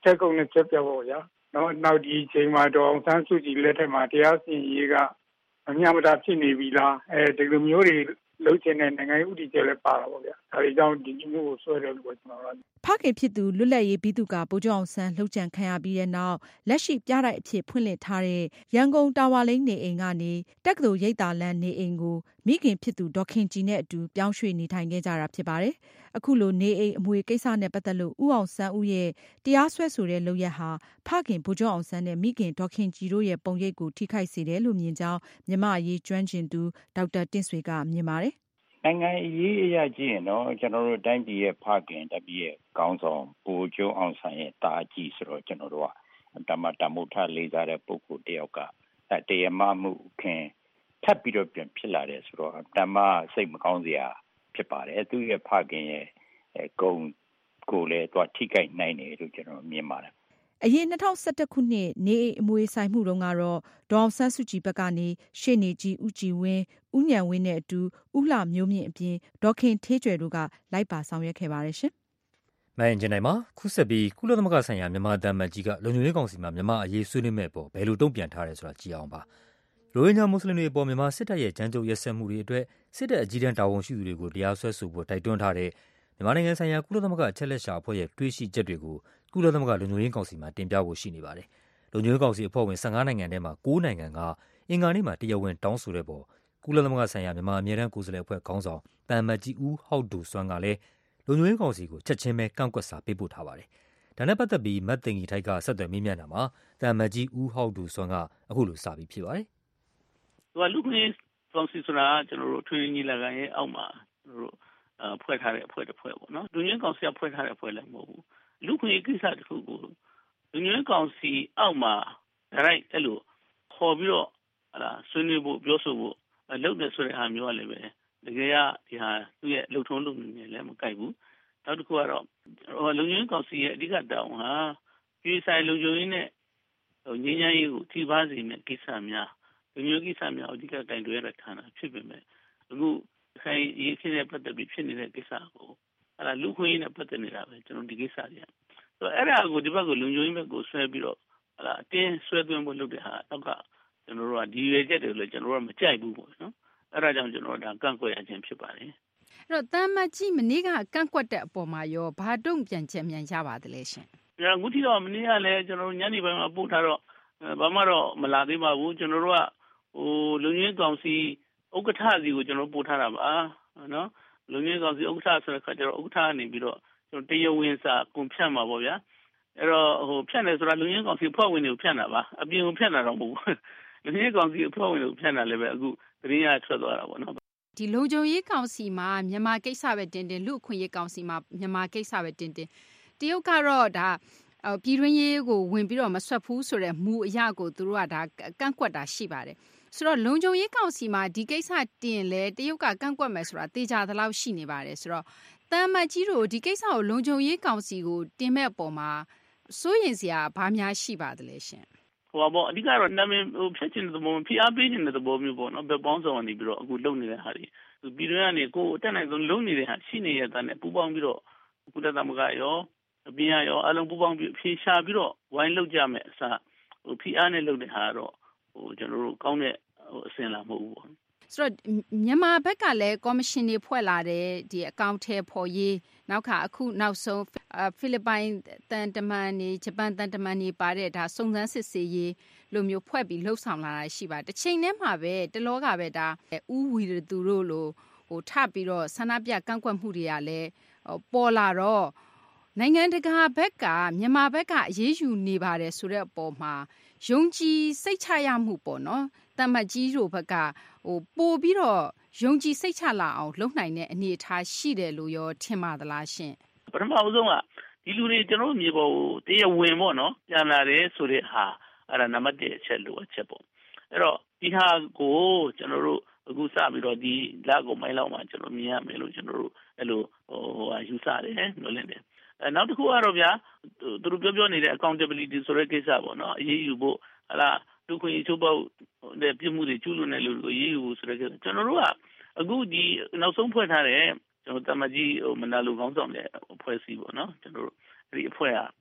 ချက်ကုန်နဲ့ချက်ပြပေါ့ဗျာနော်နောက်ဒီချိန်မှာတော့အောင်ဆန်းစုကြည်လက်ထက်မှာတရားစီရင်ရေးကအများမတာဖြစ်နေပြီလားအဲဒီလိုမျိုးတွေလှုပ်ချင်တဲ့နိုင်ငံဥတီကျလည်းပါတာပေါ့ဗျာဒါတွေကြောင့်ဒီမျိုးကိုဆွဲတယ်လို့ပြောကျွန်တော်တို့ဖခင်ဖြစ်သူလွတ်လပ်ရေးဘီသူကဗိုလ်ချုပ်အောင်ဆန်းလှုပ်ကြံခံရပြီးတဲ့နောက်လက်ရှိပြတိုက်အဖြစ်ဖွင့်လှစ်ထားတဲ့ရန်ကုန်တာဝါလိန်းနေအိမ်ကနေတက္ကသိုလ်ရိပ်သာလမ်းနေအိမ်ကိုမိခင်ဖြစ်သူဒေါ်ခင်ကြည်နဲ့အတူပြောင်းရွှေ့နေထိုင်ခဲ့ကြတာဖြစ်ပါတယ်။အခုလိုနေအိမ်အမွေကိစ္စနဲ့ပတ်သက်လို့ဦးအောင်ဆန်းဦးရဲ့တရားစွဲဆိုတဲ့လုပ်ရက်ဟာဖခင်ဗိုလ်ချုပ်အောင်ဆန်းနဲ့မိခင်ဒေါ်ခင်ကြည်တို့ရဲ့ပုံရိပ်ကိုထိခိုက်စေတယ်လို့မြင်ကြောင်းမြန်မာအရေးကျွမ်းကျင်သူဒေါက်တာတင့်ဆွေကမြင်ပါတယ်။နိုင်ငံရေးအရာကြည့်ရင်တော့ကျွန်တော်တို့တိုင်းပြည်ရဲ့ဖခင်တပည့်ရဲ့ကောင်းဆောင်ဗိုလ်ချုပ်အောင်ဆန်းရဲ့တာအကြီးဆိုတော့ကျွန်တော်တို့ကတမတမုထလေးစားတဲ့ပုဂ္ဂိုလ်တယောက်ကတရားမမှုခင်ထပ်ပြီးတော့ပြန်ဖြစ်လာတယ်ဆိုတော့တမစိတ်မကောင်းစရာဖြစ်ပါတယ်သူရဲ့ဖခင်ရဲ့ဂုဏ်ကိုလည်းတော့ထိခိုက်နိုင်တယ်လို့ကျွန်တော်မြင်ပါတယ်အရင်၂၀၁၁ခုနှစ်နေအိမ်အမွေဆိုင်မှုတုန်းကတော့ဒေါ်အောင်ဆန်းစုကြည်ဘက်ကနေရှေ့နေကြီးဦးကြည်ဝင်းဦးဉာဏ်ဝင်းနဲ့အတူဦးလှမျိုးမြင့်အပြင်ဒေါ်ခင်ဌေးကြွယ်တို့ကလိုက်ပါဆောင်ရွက်ခဲ့ပါတယ်ရှင်။မိုင်းကျင်နိုင်မှာခုဆက်ပြီးကုလသမဂ္ဂဆိုင်ရာမြန်မာတမန်ကြီးကလုံခြုံရေးကောင်စီမှာမြန်မာအရေးဆွေးနွေးမဲ့ပေါ်ဘယ်လိုတုံ့ပြန်ထားတယ်ဆိုတာကြည့်အောင်ပါ။ရိုဟင်ဂျာမွတ်စလင်တွေအပေါ်မြန်မာစစ်တပ်ရဲ့ကြမ်းကြုတ်ရက်စက်မှုတွေအတွက်စစ်တပ်အကြီးတန်းတာဝန်ရှိသူတွေကိုတရားစွဲဆိုဖို့တိုက်တွန်းထားတဲ့မြန်မာနိုင်ငံဆိုင်ရာကုလသမဂ္ဂအချက်လက်ရှာအဖွဲ့ရဲ့တွေးရှိချက်တွေကိုကုလသမဂ္ဂလုံခြုံရေးကောင်စီမှာတင်ပြဖို့ရှိနေပါတယ်။လုံခြုံရေးကောင်စီအဖွဲ့ဝင်၁၅နိုင်ငံထဲမှာ၉နိုင်ငံကအင်္ဂါနေ့မှာတရားဝင်တောင်းဆိုတဲ့ပေါ်ကုလသမဂ္ဂဆိုင်ရာမြန်မာအမြဲတမ်းကိုယ်စားလှယ်အဖွဲ့ခေါင်းဆောင်တန်မတ်ကြီးဦးဟောက်ဒိုစွမ်းကလည်းလုံခြုံရေးကောင်စီကိုချက်ချင်းပဲကန့်ကွက်စာပေးပို့ထားပါတယ်။ဒါနဲ့ပတ်သက်ပြီးမတ်သိင်ကြီးထိုက်ကဆက်သွယ်မေးမြန်းတာမှာတန်မတ်ကြီးဦးဟောက်ဒိုစွမ်းကအခုလိုစာပြီးဖြစ်ပါတယ်။သူကလူခွင့်ကောင်စီဆိုတာကျွန်တော်တို့ထွေးညီလာခံရဲ့အောက်မှာကျွန်တော်တို့အဖွဲ့ထားတဲ့အဖွဲ့တစ်ဖွဲ့ပေါ့နော်။လုံခြုံရေးကောင်စီကဖွဲ့ထားတဲ့အဖွဲ့လည်းမဟုတ်ဘူး။လူခွင့်ကိစ္စတစ်ခုကိုလူညွှန်းကောင်စီအောက်မှာဒါရိုက်အဲ့လိုခေါ်ပြီးတော့ဟာလားဆွေးနွေးဖို့ပြောဆိုဖို့လုပ်တယ်ဆိုတဲ့အားမျိုးကလည်းပဲတကယ်ကဒီဟာသူ့ရဲ့လှုပ်ထုံးလုပ်နေလည်းမကိုက်ဘူးနောက်တစ်ခုကတော့လူညွှန်းကောင်စီရဲ့အဓိကတောင်းဟာပြည်ဆိုင်လူညွှန်းနဲ့ငြိမ်းချမ်းရေးကိုထိပါစေမယ့်ကိစ္စများလူညွှန်းကိစ္စများအဓိကတိုင်တွဲရတာနာဖြစ်ပေမဲ့အခုခိုင်ရေးဖြစ်တဲ့ပတ်သက်ပြီးဖြစ်နေတဲ့ကိစ္စကိုဟာလားလူခွင့်ရေးနဲ့ပတ်သက်နေတာပဲကျွန်တော်ဒီကိစ္စတွေဆိုတော့အဲ့ဒါကိုဒီဘက်ကိုလုံခြုံရေးဘက်ကိုဆွဲပြီးတော့ဟာလားအတင်းဆွဲသွင်းဖို့လုပ်တဲ့ဟာတော့ကကျွန်တော်တို့ကဒီရွေချက်တွေလည်းကျွန်တော်တို့ကမကြိုက်ဘူးပေါ့နော်အဲ့ဒါကြောင့်ကျွန်တော်ဒါကန့်ကွက်ရခြင်းဖြစ်ပါတယ်အဲ့တော့တမ်းမကြီးမနေ့ကကန့်ကွက်တဲ့အပေါ်မှာရောဘာတုံ့ပြန်ချက်မြန်ရပါသလဲရှင်။ဒါငုတိတော့မနေ့ကလည်းကျွန်တော်ညနေပိုင်းမှာပို့ထားတော့ဘာမှတော့မလာသေးပါဘူးကျွန်တော်တို့ကဟိုလုံငင်းကောင်စီဥက္ကဋ္ဌစီကိုကျွန်တော်ပို့ထားတာပါနော်လုံငင်းကောင်စီဥက္ကဋ္ဌဆိုတဲ့ခါကျတော့ဥက္ကဋ္ဌကနေပြီးတော့ကျွန်တော်တရားဝင်စာကုန်ဖြတ်မှာပေါ့ဗျာအဲ့တော့ဟိုဖြတ်တယ်ဆိုတာလုံငင်းကောင်စီဖွဲ့ဝင်တွေကိုဖြတ်တာပါအပြင်ကိုဖြတ်တာတော့မဟုတ်ဘူးလုံငင်းကောင်စီဖွဲ့ဝင်တွေကိုဖြတ်တာလည်းပဲအခုသတင်းရထွက်သွားတာပေါ့နော်ဒီလုံခြုံရေးကောင်စီမှာမြန်မာကိစ္စပဲတင်တင်လူအခွင့်ရေးကောင်စီမှာမြန်မာကိစ္စပဲတင်တင်တရုတ်ကတော့ဒါပြည်တွင်းရေးကိုဝင်ပြီးတော့မဆွတ်ဘူးဆိုတဲ့မူအရာကိုသူတို့ကဒါကန့်ကွက်တာရှိပါတယ်ဆိုတော့လုံခြုံရေးကောင်စီမှာဒီကိစ္စတင်လဲတရုတ်ကကန့်ကွက်မယ်ဆိုတာတေချာသလောက်ရှိနေပါတယ်ဆိုတော့တမ်မတ်ကြီးတို့ဒီကိစ္စကိုလုံခြုံရေးကောင်စီကိုတင်မဲ့အပေါ်မှာစိုးရင်စရာဘာများရှိပါသလဲရှင်ဟိုပေါ့အဓိကတော့နာမည်ဟိုဖြတ်ချင်တဲ့သဘောဖိအားပေးခြင်းတဲ့သဘောမျိုးပေါ့နော်ဘယ်ပေါင်းဆောင်နေပြီးတော့အခုလုပ်နေတဲ့ဟာတွေပြည်တွင်းကနေကိုယ်အတက်နိုင်ဆုံးလုပ်နေတဲ့ဟာရှိနေရတဲ့နဲ့ပူပေါင်းပြီးတော့ကုလသမဂ္ဂရောအပြင်ရောအလုံးပူပေါင်းပြီးဖြေရှာပြီးတော့ဝိုင်းလုပ်ကြမယ်အစားဟိုဖိအားနဲ့လုပ်တဲ့ဟာတော့ဟိုကျွန်တော်တို့ကောင်းတဲ့ဟိုအစင်လာမဟုတ်ဘူးပေါ့ဆိုတော့မြန်မာဘက်ကလည်းကော်မရှင်တွေဖွဲ့လာတယ်ဒီအကောင့်ထဲပေါ်ရေးနောက်ခါအခုနောက်ဆုံးဖိလစ်ပိုင်တန်တမန်နေဂျပန်တန်တမန်နေပါတဲ့ဒါစုံစမ်းစစ်ဆေးရေးလိုမျိုးဖွဲ့ပြီးလှုပ်ဆောင်လာတာရှိပါတစ်ချိန်တည်းမှာပဲတလောကပဲဒါဥဝီရသူတို့လိုဟိုထပ်ပြီးတော့ဆန္ဒပြကန့်ကွက်မှုတွေကလည်းပေါ်လာတော့နိုင်ငံတကာဘက်ကမြန်မာဘက်ကအရေးယူနေပါတယ်ဆိုတဲ့အပေါ်မှာယုံကြည်စိတ်ချရမှုပေါ့နော်တမတ်ကြီးတို့ဘက်ကဟိုပို့ပြီးတော့ယုံကြည်စိတ်ချလာအောင်လုပ်နိုင်တဲ့အနေအထားရှိတယ်လို့ရောထင်ပါသလားရှင်ပထမအဆုံးကဒီလူတွေကျွန်တော်မြေပေါ်ကိုတရားဝင်ပေါ့နော်ပြန်လာတယ်ဆိုတဲ့ဟာအဲ့ဒါနံပါတ်တစ်အချက်လို့အချက်ပေါ့အဲ့တော့ဒီဟာကိုကျွန်တော်တို့အခုစပြီးတော့ဒီလက်ကိုမိုင်းလောက်မှာကျွန်တော်မြင်ရမယ်လို့ကျွန်တော်တို့အဲ့လိုဟိုဟိုယူဆတယ်လို့လင်းတယ်အဲနောက်တစ်ခုကတော့ဗျာသူတို့ပြောပြောနေတဲ့ accountability ဆိုတဲ့ကိစ္စပေါ့နော်အရေးယူဖို့ဟလာလူခွင့်ရေးချိုးပေါက်တဲ့ပြစ်မှုတွေကျူးလွန်တဲ့လူတွေကိုအရေးယူဖို့ဆိုတဲ့ကိစ္စကျွန်တော်တို့ကအခုဒီနောက်ဆုံးဖွဲ့ထားတဲ့ကျွန်တော်တမကြီးဟိုမနာလူကောင်းဆောင်တဲ့အဖွဲ့အစည်းပေါ့နော်ကျွန်တော်တို့အဲ့ဒီအဖွဲ့ကသူ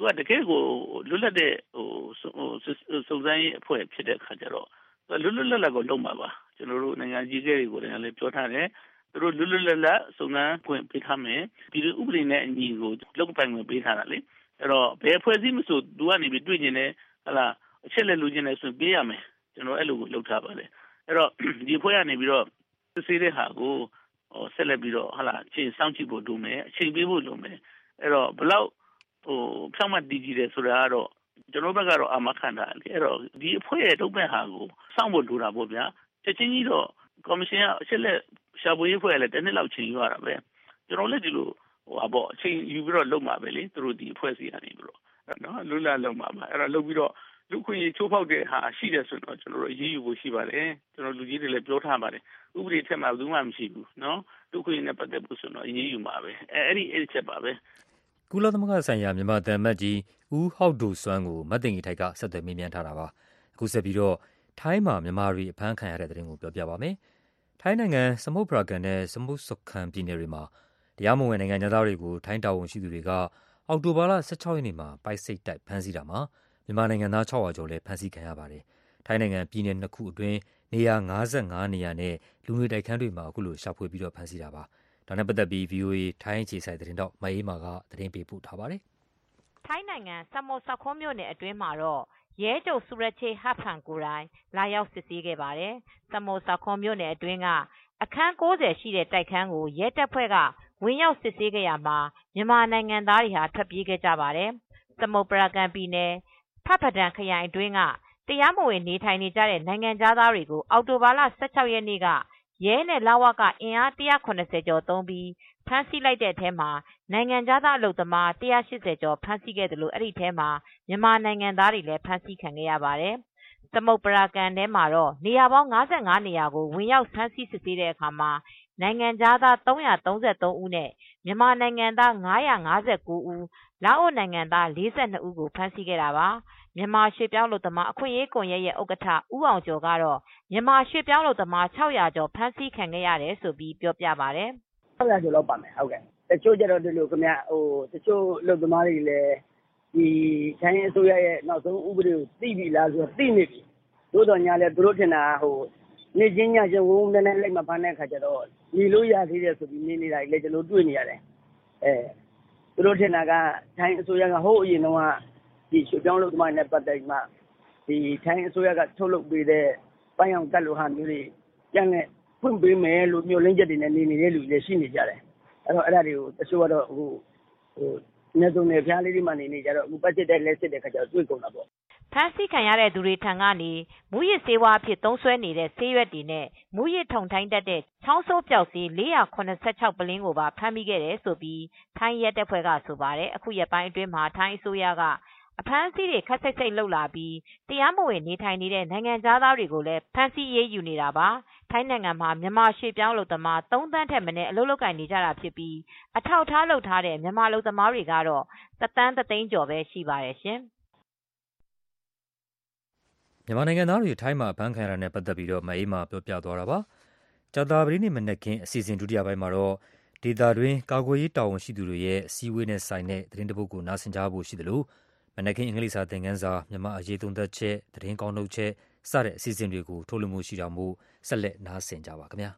သူကတကယ်ကိုလွတ်လပ်တဲ့ဟိုစုံစမ်းရေးအဖွဲ့ဖြစ်တဲ့ခါကျတော့လွတ်လွတ်လပ်လပ်ကိုလုပ်မှာပါကျွန်တော်တို့နိုင်ငံကြီးကတွေကိုလည်းပြောထားတယ်သူတို့လွတ်လွတ်လပ်လပ်စုံစမ်းဖွင့်ပေးထားမယ်ပြည်သူဥပဒေနဲ့အညီကိုလုပ်ပိုင်ခွင့်ပေးထားတာလေအဲ့တော့ဘယ်ဖွဲ့စည်းမဆိုသူကနေပြီးတွေ့ကျင်တယ်ဟလာအချက်လက်လူကျင်တယ်ဆိုရင်ပေးရမယ်ကျွန်တော်အဲ့လိုကိုလုပ်ထားပါတယ်အဲ့တော့ဒီဖွဲ့ကနေပြီးတော့စစ်ဆေးတဲ့ဟာကိုဆက်လက်ပြီးတော့ဟလာအချိန်စောင့်ကြည့်ဖို့လုပ်မယ်အချိန်ပေးဖို့လုပ်မယ်အဲ့တော့ဘလောက်ဟိုဖြောင့်မတ်တည်ကြည်တယ်ဆိုတာကတော့ကျွန်တော်ဘက်ကတော့အာမခံတာလေအဲ့တော့ဒီအဖွဲ့ရဲ့ထုတ်ပြန်ဟာကိုစောင့်ဖို့လိုတာပေါ့ဗျာချက်ချင်းကြီးတော့ကော်မရှင်ကအချက်လက်ရှာဖွေရေးဖွဲ့လည်းတစ်နှစ်လောက်ချိန်ယူရတာပဲကျွန်တော်လည်းဒီလိုဟိုပေါ့အချိန်ယူပြီးတော့လုပ်မှာပဲလေသူတို့ဒီအဖွဲ့စီကနေပြီးတော့နော်လွတ်လပ်လုပ်မှာပါအဲ့တော့လုပ်ပြီးတော့လူခွင့်ရေးချိုးဖောက်တဲ့ဟာရှိတယ်ဆိုတော့ကျွန်တော်တို့အရေးယူဖို့ရှိပါတယ်ကျွန်တော်လူကြီးတွေလည်းပြောထားပါတယ်ဥပဒေထက်မှဘူးမှမရှိဘူးနော်လူခွင့်ရေးနဲ့ပတ်သက်ဖို့ဆိုတော့အရေးယူမှာပဲအဲအဲ့ဒီအဲ့ဒီချက်ပါပဲကုလသမဂ္ဂဆိုင်ရာမြန်မာသံအမတ်ကြီးဦးဟောက်ဒိုစွမ်းကိုမတ်တင်ကြီးထိုက်ကဆက်သွယ်မေးမြန်းထားတာပါအခုဆက်ပြီးတော့ထိုင်းမှာမြန်မာတွေအဖမ်းခံရတဲ့တဲ့တင်ကိုပြောပြပါမယ်ထိုင်းနိုင်ငံစမုတ်ပရာကန်နဲ့စမုတ်စခန်ပြည်နယ်တွေမှာတရားမဝင်နိုင်ငံသားတွေကိုထိုင်းတာဝန်ရှိသူတွေကအောက်တိုဘာလ十၆ရက်နေ့မှာပိုက်စိတ်တိုက်ဖမ်းဆီးတာမှာမြန်မာနိုင်ငံသား၆၀၀ကျော်လည်းဖမ်းဆီးခံရပါတယ်ထိုင်းနိုင်ငံပြည်နယ်နှစ်ခုအတွင်းနေရာ၅၅နေရာနဲ့လူငွေတိုက်ခန်းတွေမှာအခုလိုရှာဖွေပြီးတော့ဖမ်းဆီးတာပါဒါနဲ့ပတ်သက်ပြီး ဗွီအိုအေ ထိုင်းအခြေစိုက်သတင်းတောက်မအေးမာကသတင်းပေးပို့ထားပါတယ်ထိုင်းနိုင်ငံစမုတ်စခွန်မြို့နယ်အတွင်းမှာတော့ရဲချုပ်စုရချေဟတ်ဖန်ကိုယ်တိုင်လာရောက်စစ်ဆေးခဲ့ပါတယ်စမုတ်စခွန်မြို့နယ်အတွင်းကအခန်း၉၀ရှိတဲ့တိုက်ခန်းကိုရဲတပ်ဖွဲ့ကဝင်ရောက်စစ်ဆေးခဲ့ရမှာမြန်မာနိုင်ငံသားတွေဟာထွက်ပြေးခဲ့ကြပါတယ်စမုတ်ပရာကန်ပြည်နယ်ဖဖဒန်ခရိုင်အတွင်းကတရားမဝင်နေထိုင်နေကြတဲ့နိုင်ငံသားတွေကိုအောက်တိုဘာလ十၆ရက်နေ့ကရဲနဲ့လဝကအင်အား၁၇၀ကျော်သုံးပြီးဖမ်းဆီးလိုက်တဲ့အထဲမှာနိုင်ငံသားအလုပ်သမား၁၈၀ကျော်ဖမ်းဆီးခဲ့တယ်လို့အဲ့ဒီထဲမှာမြန်မာနိုင်ငံသားတွေလည်းဖမ်းဆီးခံခဲ့ရပါတယ်စမုတ်ပရာကန်ထဲမှာတော့နေရာပေါင်း၅၅နေရာကိုဝင်ရောက်ဖမ်းဆီးစစ်ဆေးတဲ့အခါမှာနိုင်ငံသား၃၃၃ဦးနဲ့မြန်မာနိုင်ငံသား၅၅၉ဦးလာအိုနိုင်ငံသား၄၂ဦးကိုဖမ်းဆီးခဲ့တာပါမြန်မာရွှေပြောင်းလုပ်သမားအခွင့်အရေးကွန်ရက်ရဲ့ဥက္ကဋ္ဌဦးအောင်ကျော်ကတော့မြန်မာရွှေပြောင်းလုပ်သမား၆၀၀ကျော်ဖမ်းဆီးခံခဲ့ရတယ်ဆိုပြီးပြောပြပါတယ်၆၀၀ကျော်လောက်ပါမယ်ဟုတ်ကဲ့တချို့ကျတော့ဒီလိုခင်ဗျဟိုတချို့လုပ်သမားတွေလည်းဒီထိုင်းအစိုးရရဲ့နောက်ဆုံးဥပဒေကိုသိပြီလားဆိုတော့သိနေပြီတို့တော်ညာလည်းသူတို့ထင်တာဟိုနေချင်းညချင်းဝုန်းဝုန်းနဲ့လိုက်မဖမ်းတဲ့ခါကျတော့ညီလို့ရသေးတယ်ဆိုပြီးနေနေတာလည်းကျွန်တော်တွေ့နေရတယ်အဲသူတို့ထင်တာကထိုင်းအစိုးရကဟိုးအရင်တော့ဒီရွှေပြောင်းလုပ်သမားနဲ့ပတ်သက်မှဒီထိုင်းအစိုးရကထုတ်လုပ်ပေးတဲ့ပိုင်းအောင်တက်လို့ဟာမျိုးတွေပြန်နဲ့ဖွင့်ပေးမယ်လို့မျိုးလင်းချက်တွေနဲ့နေနေတဲ့လူတွေရှိနေကြတယ်အဲ့တော့အဲ့ဒါတွေကိုတချို့ကတော့ဟိုဟိုနေစုံနေဖျားလေးတွေမှနေနေကြတော့အခုပတ်ချက်တဲ့လက်စစ်တဲ့ခါကျတော့တွေ့ကုန်တာပေါ့ဖမ်းဆီးခံရတဲ့သူတွေထံကနေမူရစ်ဆေးဝါးအဖြစ်သုံးစွဲနေတဲ့ဆေးရွက်တွေနဲ့မူရစ်ထုံထိုင်းတတ်တဲ့ချောင်းဆိုးပျောက်ဆေး၄၇၆ပလင်းကိုပါဖမ်းမိခဲ့တယ်ဆိုပြီးထိုင်းရဲတပ်ဖွဲ့ကဆိုပါတယ်အခုရက်ပိုင်းအတွင်းမှာထိုင်းအစိုးရကအဖမ်းဆီးတွေခက်စိတ်စိတ်လှုပ်လာပြီးတရားမဝင်နေထိုင်နေတဲ့နိုင်ငံသားတွေကိုလည်းဖမ်းဆီးရေးယူနေတာပါထိုင်းနိုင်ငံမှာမြန်မာရွှေပြောင်းလုပ်သမား၃သန်းထက်မနည်းအလုပ်လုပ်ကိုင်နေကြတာဖြစ်ပြီးအထောက်ထားလုပ်ထားတဲ့မြန်မာလုပ်သမားတွေကတော့တသန်းတသိန်းကျော်ပဲရှိပါတယ်ရှင်မြန်မာနိုင်ငံသားတွေထိုင်းမှာအဖမ်းခံရတာနဲ့ပတ်သက်ပြီးတော့မအေးမာပြောပြသွားတာပါကြာသပတေးနေ့မနက်ခင်းအစီအစဉ်ဒုတိယပိုင်းမှာတော့ဒေသတွင်းကာကွယ်ရေးတာဝန်ရှိသူတွေရဲ့အစည်းအဝေးနဲ့ဆိုင်တဲ့သတင်းတပုတ်ကိုနားဆင်ကြဖို့ရှိတယ်လို့မနက်ခင်းအင်္ဂလိပ်စာသင်ခန်းစာမြန်မာအရေးသုံးသက်ချက်သတင်းကောင်းထုတ်ချက်စတဲ့အစီအစဉ်တွေကိုထုတ်လွှင့်မှုရှိတာမို့ဆက်လက်နားဆင်ကြပါခင်ဗျာ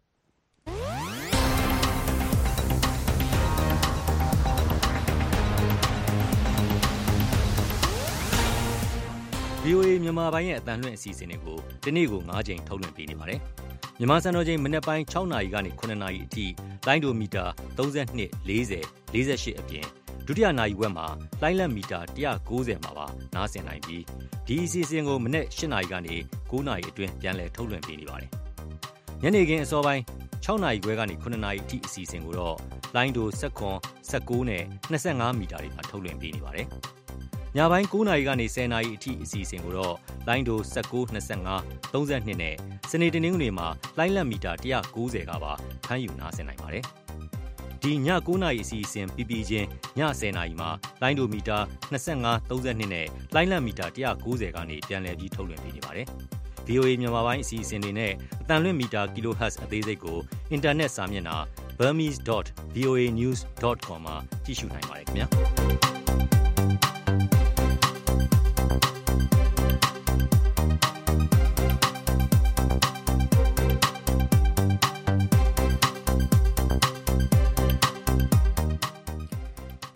ဗီအိုအေ မြန်မာပိုင်းရဲ့အသံလွှင့်အစီအစဉ်တွေကိုဒီနေ့ကို၅ချိန်ထုတ်လွှင့်ပေးနေပါတယ်။မြန်မာစံတော်ချိန်မနက်ပိုင်း၆နာရီကနေ၇နာရီအထိလိုင်းဒိုမီတာ၃၂ ၄၀ ၄၈အပြင်ဒုတိယနာရီဝက်မှာလိုင်းလက်မီတာ၁၉၀မှာပါနားဆင်နိုင်ပြီးဒီအစီအစဉ်ကိုမနက်၈နာရီကနေ၉နာရီအတွင်းပြန်လည်ထုတ်လွှင့်ပေးနေပါတယ်။ညနေခင်းအစောပိုင်း၆နာရီခွဲကနေ၇နာရီအထိအစီအစဉ်ကိုတော့လိုင်းဒို၁၇ ၁၉နဲ့၂၅မီတာတွေမှာထုတ်လွှင့်ပေးနေပါတယ်။ညပိုင်း၉နာရီကနေ၁၀နာရီအထိအစီအစဉ်ကိုတော့လိုင်းဒို၁၉ ၂၅ ၃၂နဲ့စနေတနင်္ဂနွေမှာလိုင်းလက်မီတာ၁၉၀ကပါဖမ်းယူနားဆင်နိုင်ပါတယ်။ဒီည၉နာရီအစီအစဉ်ပြီးပြီးချင်းည၁၀နာရီမှာလိုင်းဒိုမီတာ၂၅ ၃၂နဲ့လိုင်းလက်မီတာ၁၉၀ကနေပြန်လည်ပြီးထုတ်လွှင့်ပေးနေပါတယ်။ ဗီအိုအေ မြန်မာပိုင်းအစီအစဉ်တွေနဲ့အသံလွှင့်မီတာ kilohertz အသေးစိတ်ကိုအင်တာနက်စာမျက်နှာ burmese dot voa news dot com မှာကြည့်ရှုနိုင်ပါတယ်ခင်ဗျာ။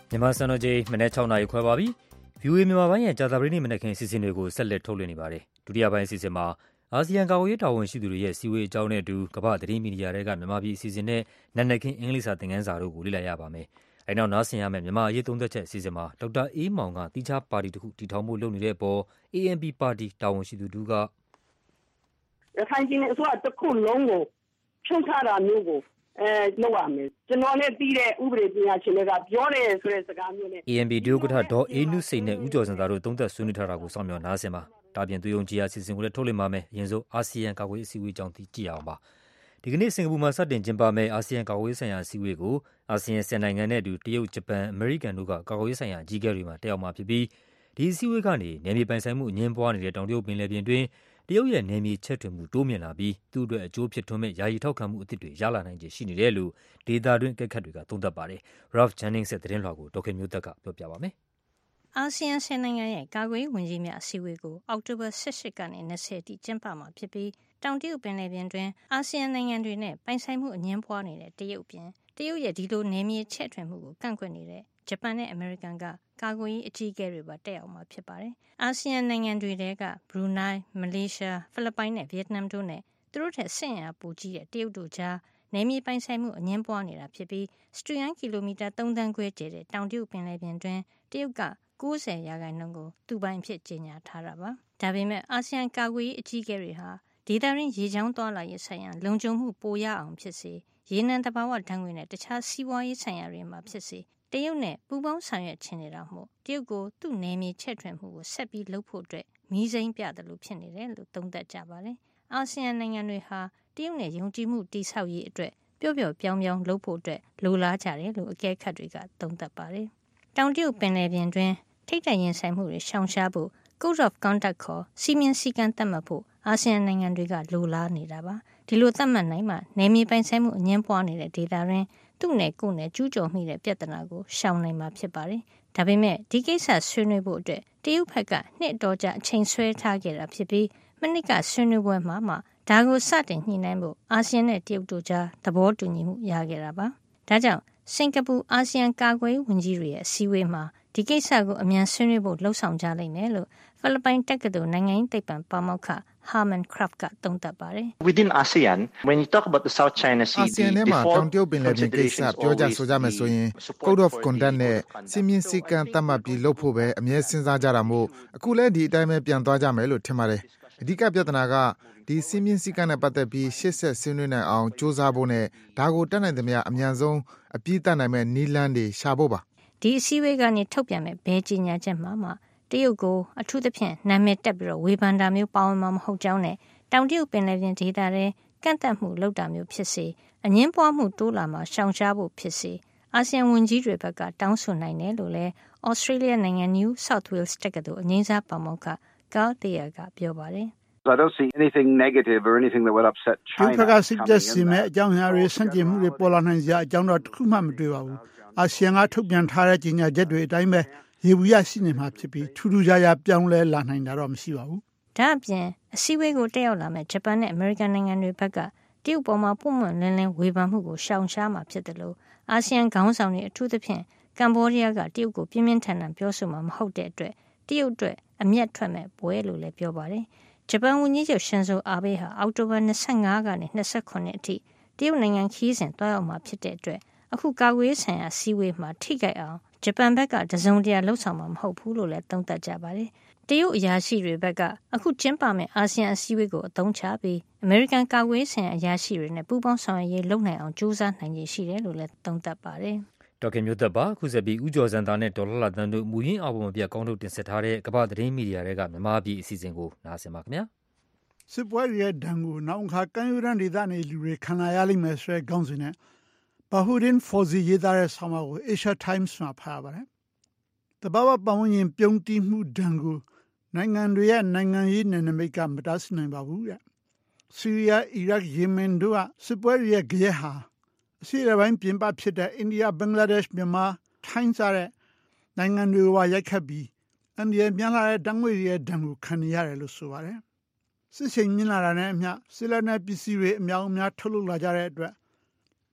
မြန်မာစံတော်ချိန်မနက်၆နာရီခွဲပါပြီ။ ဗွီအိုအေမြန်မာပိုင်းရဲ့ကြာသပတေးနေ့မနက်ခင်းအစီအစဉ်တွေကိုဆက်လက်ထုတ်လွှင့်နေပါတယ်။ဒုတိယပိုင်းအစီအစဉ်မှာအာဆီယံကာကွယ်ရေးတာဝန်ရှိသူတွေရဲ့စည်းဝေးအကြောင်းနဲ့အတူကမ္ဘာ့သတင်းမီဒီယာတွေကမြန်မာပြည်အစီအစဉ်နဲ့နက်နက်ခင်းအင်္ဂလိပ်စာသင်ခန်းစာတို့ကိုလေ့လာရပါမယ်။အဲဒီနောက်နားဆင်ရမယ့်မြန်မာအရေးသုံးသပ်ချက်အစီအစဉ်မှာဒေါက်တာအေးမောင်ကတီးခြားပါတီတစ်ခုတည်ထောင်ဖို့လုပ်နေတဲ့အပေါ် အေအန်ပီ ပါတီတာဝန်ရှိသူတူကရခိုင်ပြည်နယ်အစိုးရတစ်ခုလုံးကိုဖြုတ်ချတာမျိုးကိုအဲလုပ်ရမယ်ကျွန်တော်လည်းပြီးတဲ့ဥပဒေပညာရှင်တွေကပြောတယ်ဆိုတဲ့စကားမျိုးနဲ့အေအန်ပီ ဒုဥက္ကဋ္ဌဒေါ်အေးနုစိန်နဲ့ဦးကျော်စံသာတို့သုံးသပ်ဆွေးနွေးထားတာကိုစောင့်မျှော်နားဆင်ပါ။ဒါပြင်သူယုံကြည်ရာအစီအစဉ်ကိုလည်းထုတ်လွှင့်ပါမယ်။အရင်ဆုံးအာဆီယံကာကွယ်ရေးအစည်းအဝေးအကြောင်းသိကြည့်အောင်ပါ။ဒီကနေ့စင်ကာပူမှာစတင်ကျင်းပမယ့်အာဆီယံကာကွယ်ရေးဆိုင်ရာအစည်းအဝေးကိုအာဆီယံဆယ်နိုင်ငံနဲ့အတူတရုတ်၊ဂျပန်၊အမေရိကန်တို့ကကာကွယ်ရေးဆိုင်ရာအကြီးအကဲတွေမှာတက်ရောက်မှာဖြစ်ပြီးဒီအစည်းအဝေးကနေနယ်မြေပိုင်ဆိုင်မှုအငြင်းပွားနေတဲ့တောင်တရုတ်ပင်လယ်ပြင်တွင်တရုတ်ရဲ့နယ်မြေချဲ့ထွင်မှုတိုးမြင့်လာပြီးသူ့အတွက်အကျိုးဖြစ်ထွန်းမဲ့ယာယီထောက်ခံမှုအသစ်တွေရလာနိုင်ခြေရှိနေတယ်လို့ဒေသတွင်းအကဲခတ်တွေကသုံးသပ်ပါတယ်။ Ralph Jennings ရဲ့သတင်းလွှာကိုဒေါက်ခင်မျိုးသက်ကပြောပြပါမယ်။အာဆီယံဆယ်နိုင်ငံရဲ့ကာကွယ်ရေးဝန်ကြီးများအစည်းအဝေးကိုအောက်တိုဘာ၁၈ကနေ၂၀အထိကျင်းပမှာဖြစ်ပြီးတောင်တရုတ်ပင်လယ်ပြင်တွင်အာဆီယံနိုင်ငံတွေနဲ့ပိုင်ဆိုင်မှုအငြင်းပွားနေတဲ့တရုတ်ပြင်တရုတ်ရဲ့ဒီလိုနယ်မြေချဲ့ထွင်မှုကိုကန့်ကွက်နေတဲ့ဂျပန်နဲ့အမေရိကန်ကကာကွယ်ရေးအကြီးအကဲတွေပါတက်ရောက်မှာဖြစ်ပါတယ်။အာဆီယံနိုင်ငံတွေထဲကဘရူနိုင်း၊မလေးရှား၊ဖိလစ်ပိုင်နဲ့ဗီယက်နမ်တို့နဲ့သူတို့ထက်ဆင့်ရပိုကြီးတဲ့တရုတ်တို့ကြားနယ်မြေပိုင်ဆိုင်မှုအငြင်းပွားနေတာဖြစ်ပြီးစတုရန်ကီလိုမီတာသုံးသန်းခွဲကျယ်တဲ့တောင်တရုတ်ပင်လယ်ပြင်တွင်တရုတ်က၉၀ရာခိုင်နှုန်းကိုသူ့ပိုင်အဖြစ်ကြေညာထားတာပါ။ဒါပေမဲ့အာဆီယံကာကွယ်ရေးအကြီးအကဲတွေဟာဒေသရင်းရေကြောင်းသွားလာရေးဆိုင်ရာလုံခြုံမှုပိုရအောင်ဖြစ်စေရေနံသဘာဝဓာတ်ငွေနဲ့တခြားစီးပွားရေးဆိုင်ရာတွေမှာဖြစ်စေတရုတ်နဲ့ပူးပေါင်းဆောင်ရွက်ချင်နေတာမို့တရုတ်ကိုသူ့နယ်မြေချဲ့ထွင်မှုကိုဆက်ပြီးလုပ်ဖို့အတွက်မီးစိမ်းပြတယ်လို့ဖြစ်နေတယ်လို့သုံးသပ်ကြပါတယ်။အာဆီယံနိုင်ငံတွေဟာတရုတ်နဲ့ယုံကြည်မှုတည်ဆောက်ရေးအတွက်ပျော့ပျော့ပြောင်းပြောင်းလုပ်ဖို့အတွက်လိုလားကြတယ်လို့အကဲခတ်တွေကသုံးသပ်ပါတယ်။တောင်တရုတ်ပင်လယ်ပြင်တွင်ထိပ်တိုက်ရင်ဆိုင်မှုတွေရှောင်ရှားဖို့ Code of Conduct ခေါ်စီမင်းစည်းကမ်းသတ်မှတ်ဖို့အာဆီယံနိုင်ငံတွေကလိုလားနေတာပါ။ဒီလိုသတ်မှတ်နိုင်မှနယ်မြေပိုင်ဆိုင်မှုအငြင်းပွားနေတဲ့ဒေသတွင်သူ့နယ်ကိုယ်နယ်ကျူးကျော်မိတဲ့ပြဿနာကိုရှောင်နိုင်မှာဖြစ်ပါတယ်။ဒါပေမဲ့ဒီကိစ္စဆွေးနွေးဖို့အတွက်တရုတ်ဘက်ကနှစ်တော်ကြာအချိန်ဆွဲထားခဲ့တာဖြစ်ပြီးမနစ်ကဆွေးနွေးပွဲမှာမှဒါကိုစတင်ညှိနှိုင်းဖို့အာဆီယံနဲ့တရုတ်တို့ကြားသဘောတူညီမှုရခဲ့တာပါ။ဒါကြောင့်စင်ကာပူအာဆီယံကာကွယ်ရေးဝန်ကြီးတွေရဲ့အစည်းအဝေးမှာဒီကိစ္စကိုအမြန်ဆွေးနွေးဖို့လှုံ့ဆော်ကြလိမ့်မယ်လို့ဖိလစ်ပိုင်တက္ကသိုလ်နိုင်ငံရေးသိပ္ပံပါမောက္ခ Harman Kraft ကသုံးသပ်ပါတယ်။ Within ASEAN, when you talk about the South China Sea, အာဆီယံထဲမှာတောင်တရုတ်ပင်လယ်ပြင်ကိစ္စပြောကြဆိုကြမယ်ဆိုရင် Code of Conduct နဲ့စီမင်းစည်းကမ်းသတ်မှတ်ပြီးလုပ်ဖို့ပဲအမြဲစဉ်းစားကြတာမို့အခုလည်းဒီအတိုင်းပဲပြန်သွားကြမယ်လို့ထင်ပါတယ်။အဓိကပြဿနာကဒီစီမင်းစည်းကမ်းနဲ့ပတ်သက်ပြီးရှေ့ဆက်ဆွေးနွေးနိုင်အောင်စူးစမ်းဖို့နဲ့ဒါကိုတတ်နိုင်သမျှအမြန်ဆုံးအပြည့်တတ်နိုင်မဲ့နည်းလမ်းတွေရှာဖို့ပါ။ဒီအစည်းအဝေးကနေထုတ်ပြန်မဲ့ဘဲကြီးညာချက်မှာမှတရုတ်ကိုအထူးသဖြင့်နာမည်တက်ပြီးတော့ဝေဖန်တာမျိုးပါဝင်မှာမဟုတ်ကြောင်းနဲ့တောင်တရုတ်ပင်လယ်ပြင်ဒေသထဲကန့်သက်မှုလုပ်တာမျိုးဖြစ်စေအငင်းပွားမှုတိုးလာမှာရှောင်ရှားဖို့ဖြစ်စေအာဆီယံဝန်ကြီးတွေဘက်ကတောင်းဆိုနိုင်တယ်လို့လည်းဩစတြေးလျနိုင်ငံ New South Wales တက္ကသိုလ်အငြိမ်းစားပါမောက္ခ Carl Thayer ကပြောပါတယ် I don't see anything negative or anything that would upset China. ဒီကစီပက်စီမဲ့အကြောင်းအရာတွေစံကျင်မှုတွေပေါ်လာနိုင်စရာအကြောင်းတော့တစ်ခုမှမတွေ့ပါဘူး။အာဆီယံကထုတ်ပြန်ထားတဲ့ကြေညာချက်တွေအတိုင်းပဲရေဘူးရရှိနေမှာဖြစ်ပြီးထူးထူးခြားခြားပြောင်းလဲလာနိုင်တာတော့မရှိပါဘူး။ဒါအပြင်အစည်းအဝေးကိုတက်ရောက်လာမဲ့ဂျပန်နဲ့အမေရိကန်နိုင်ငံတွေဘက်ကတရုတ်ပေါ်မှာပုံမှန်လင်းလင်းဝေဖန်မှုကိုရှောင်ရှားမှာဖြစ်တယ်လို့အာဆီယံခေါင်းဆောင်တွေအထူးသဖြင့်ကမ္ဘောဒီးယားကတရုတ်ကိုပြင်းပြင်းထန်ထန်ပြောဆိုမှာမဟုတ်တဲ့အတွက်တရုတ်အတွက်အမျက်ထွက်မဲ့ပွဲလို့လည်းပြောပါတယ်။ဂျပန်ဝန်ကြီးချုပ်ရှင်ဇိုအာဘေးဟာအောက်တိုဘာ၂၅ကနေ၂၇အထိတရုတ်နိုင်ငံခီးစဉ်တွားရောက်မှာဖြစ်တဲ့အတွက်အခုကာကွယ်ရေးဆိုင်ရာစည်းဝေးမှာထိခိုက်အောင်ဂျပန်ဘက်ကတစုံတရာလှုပ်ဆောင်မှာမဟုတ်ဘူးလို့လည်းသုံးသပ်ကြပါတယ်။တရုတ်အရာရှိတွေဘက်ကအခုကျင်းပမယ့်အာဆီယံအစည်းအဝေးကိုအသုံးချပြီးအမေရိကန်ကာကွယ်ရေးဆိုင်ရာအရာရှိတွေနဲ့ပူးပေါင်းဆောင်ရွက်ရေးလုပ်နိုင်အောင်ကြိုးစားနိုင်ရည်ရှိတယ်လို့လည်းသုံးသပ်ပါတယ်။ဒေါက်ခင်မျိုးသက်ပါခုဆက်ပြီးဦးကျော်စံသားနဲ့ဒေါ်လှလှသန်းတို့မူရင်းအောင်ပုံမပြတ်ကောင်းထုတ်တင်ဆက်ထားတဲ့ကမ္ဘာသတင်းမီဒီယာတွေကမြန်မာပြည်အစီအစဉ်ကိုနားဆင်ပါခင်ဗျာ။စစ်ပွဲရဲ့ဒဏ်ကိုနောက်အခါကမ်းရိုးတန်းဒေသနေလူတွေခံလာရလိမ့်မယ်ဆိုတဲ့ခေါင်းစဉ်နဲ့Bahudin Fauzi ရေးသားတဲ့ဆောင်းပါးကို Asia Times မှာဖတ်ရပါတယ်။တဘာဝပတ်ဝန်းကျင်ပြုံးတိမှုဒဏ်ကိုနိုင်ငံတွေရဲ့နိုင်ငံရေးနယ်နိမိတ်ကမတားဆီးနိုင်ပါဘူးတဲ့။ဆီးရီးယား၊အီရတ်၊ယီမင်တို့ကစစ်ပွဲရဲ့ကြဲဟာအရှေ့အလယ်ပိုင်းပြင်ပဖြစ်တဲ့အိန္ဒိယ၊ဘင်္ဂလားဒေ့ရှ်၊မြန်မာ၊ထိုင်းစတဲ့နိုင်ငံတွေကိုပါရိုက်ခတ်ပြီးအန္တရာယ်များလာတဲ့ဓာတ်ငွေ့ရဲ့ဒဏ်ကိုခံနေရတယ်လို့ဆိုပါတယ်။စစ်ချိန်မြင့်လာတာနဲ့အမျှစစ်လက်နက်ပစ္စည်းတွေအများအများထုတ်လုပ်လာကြတဲ့အတွက်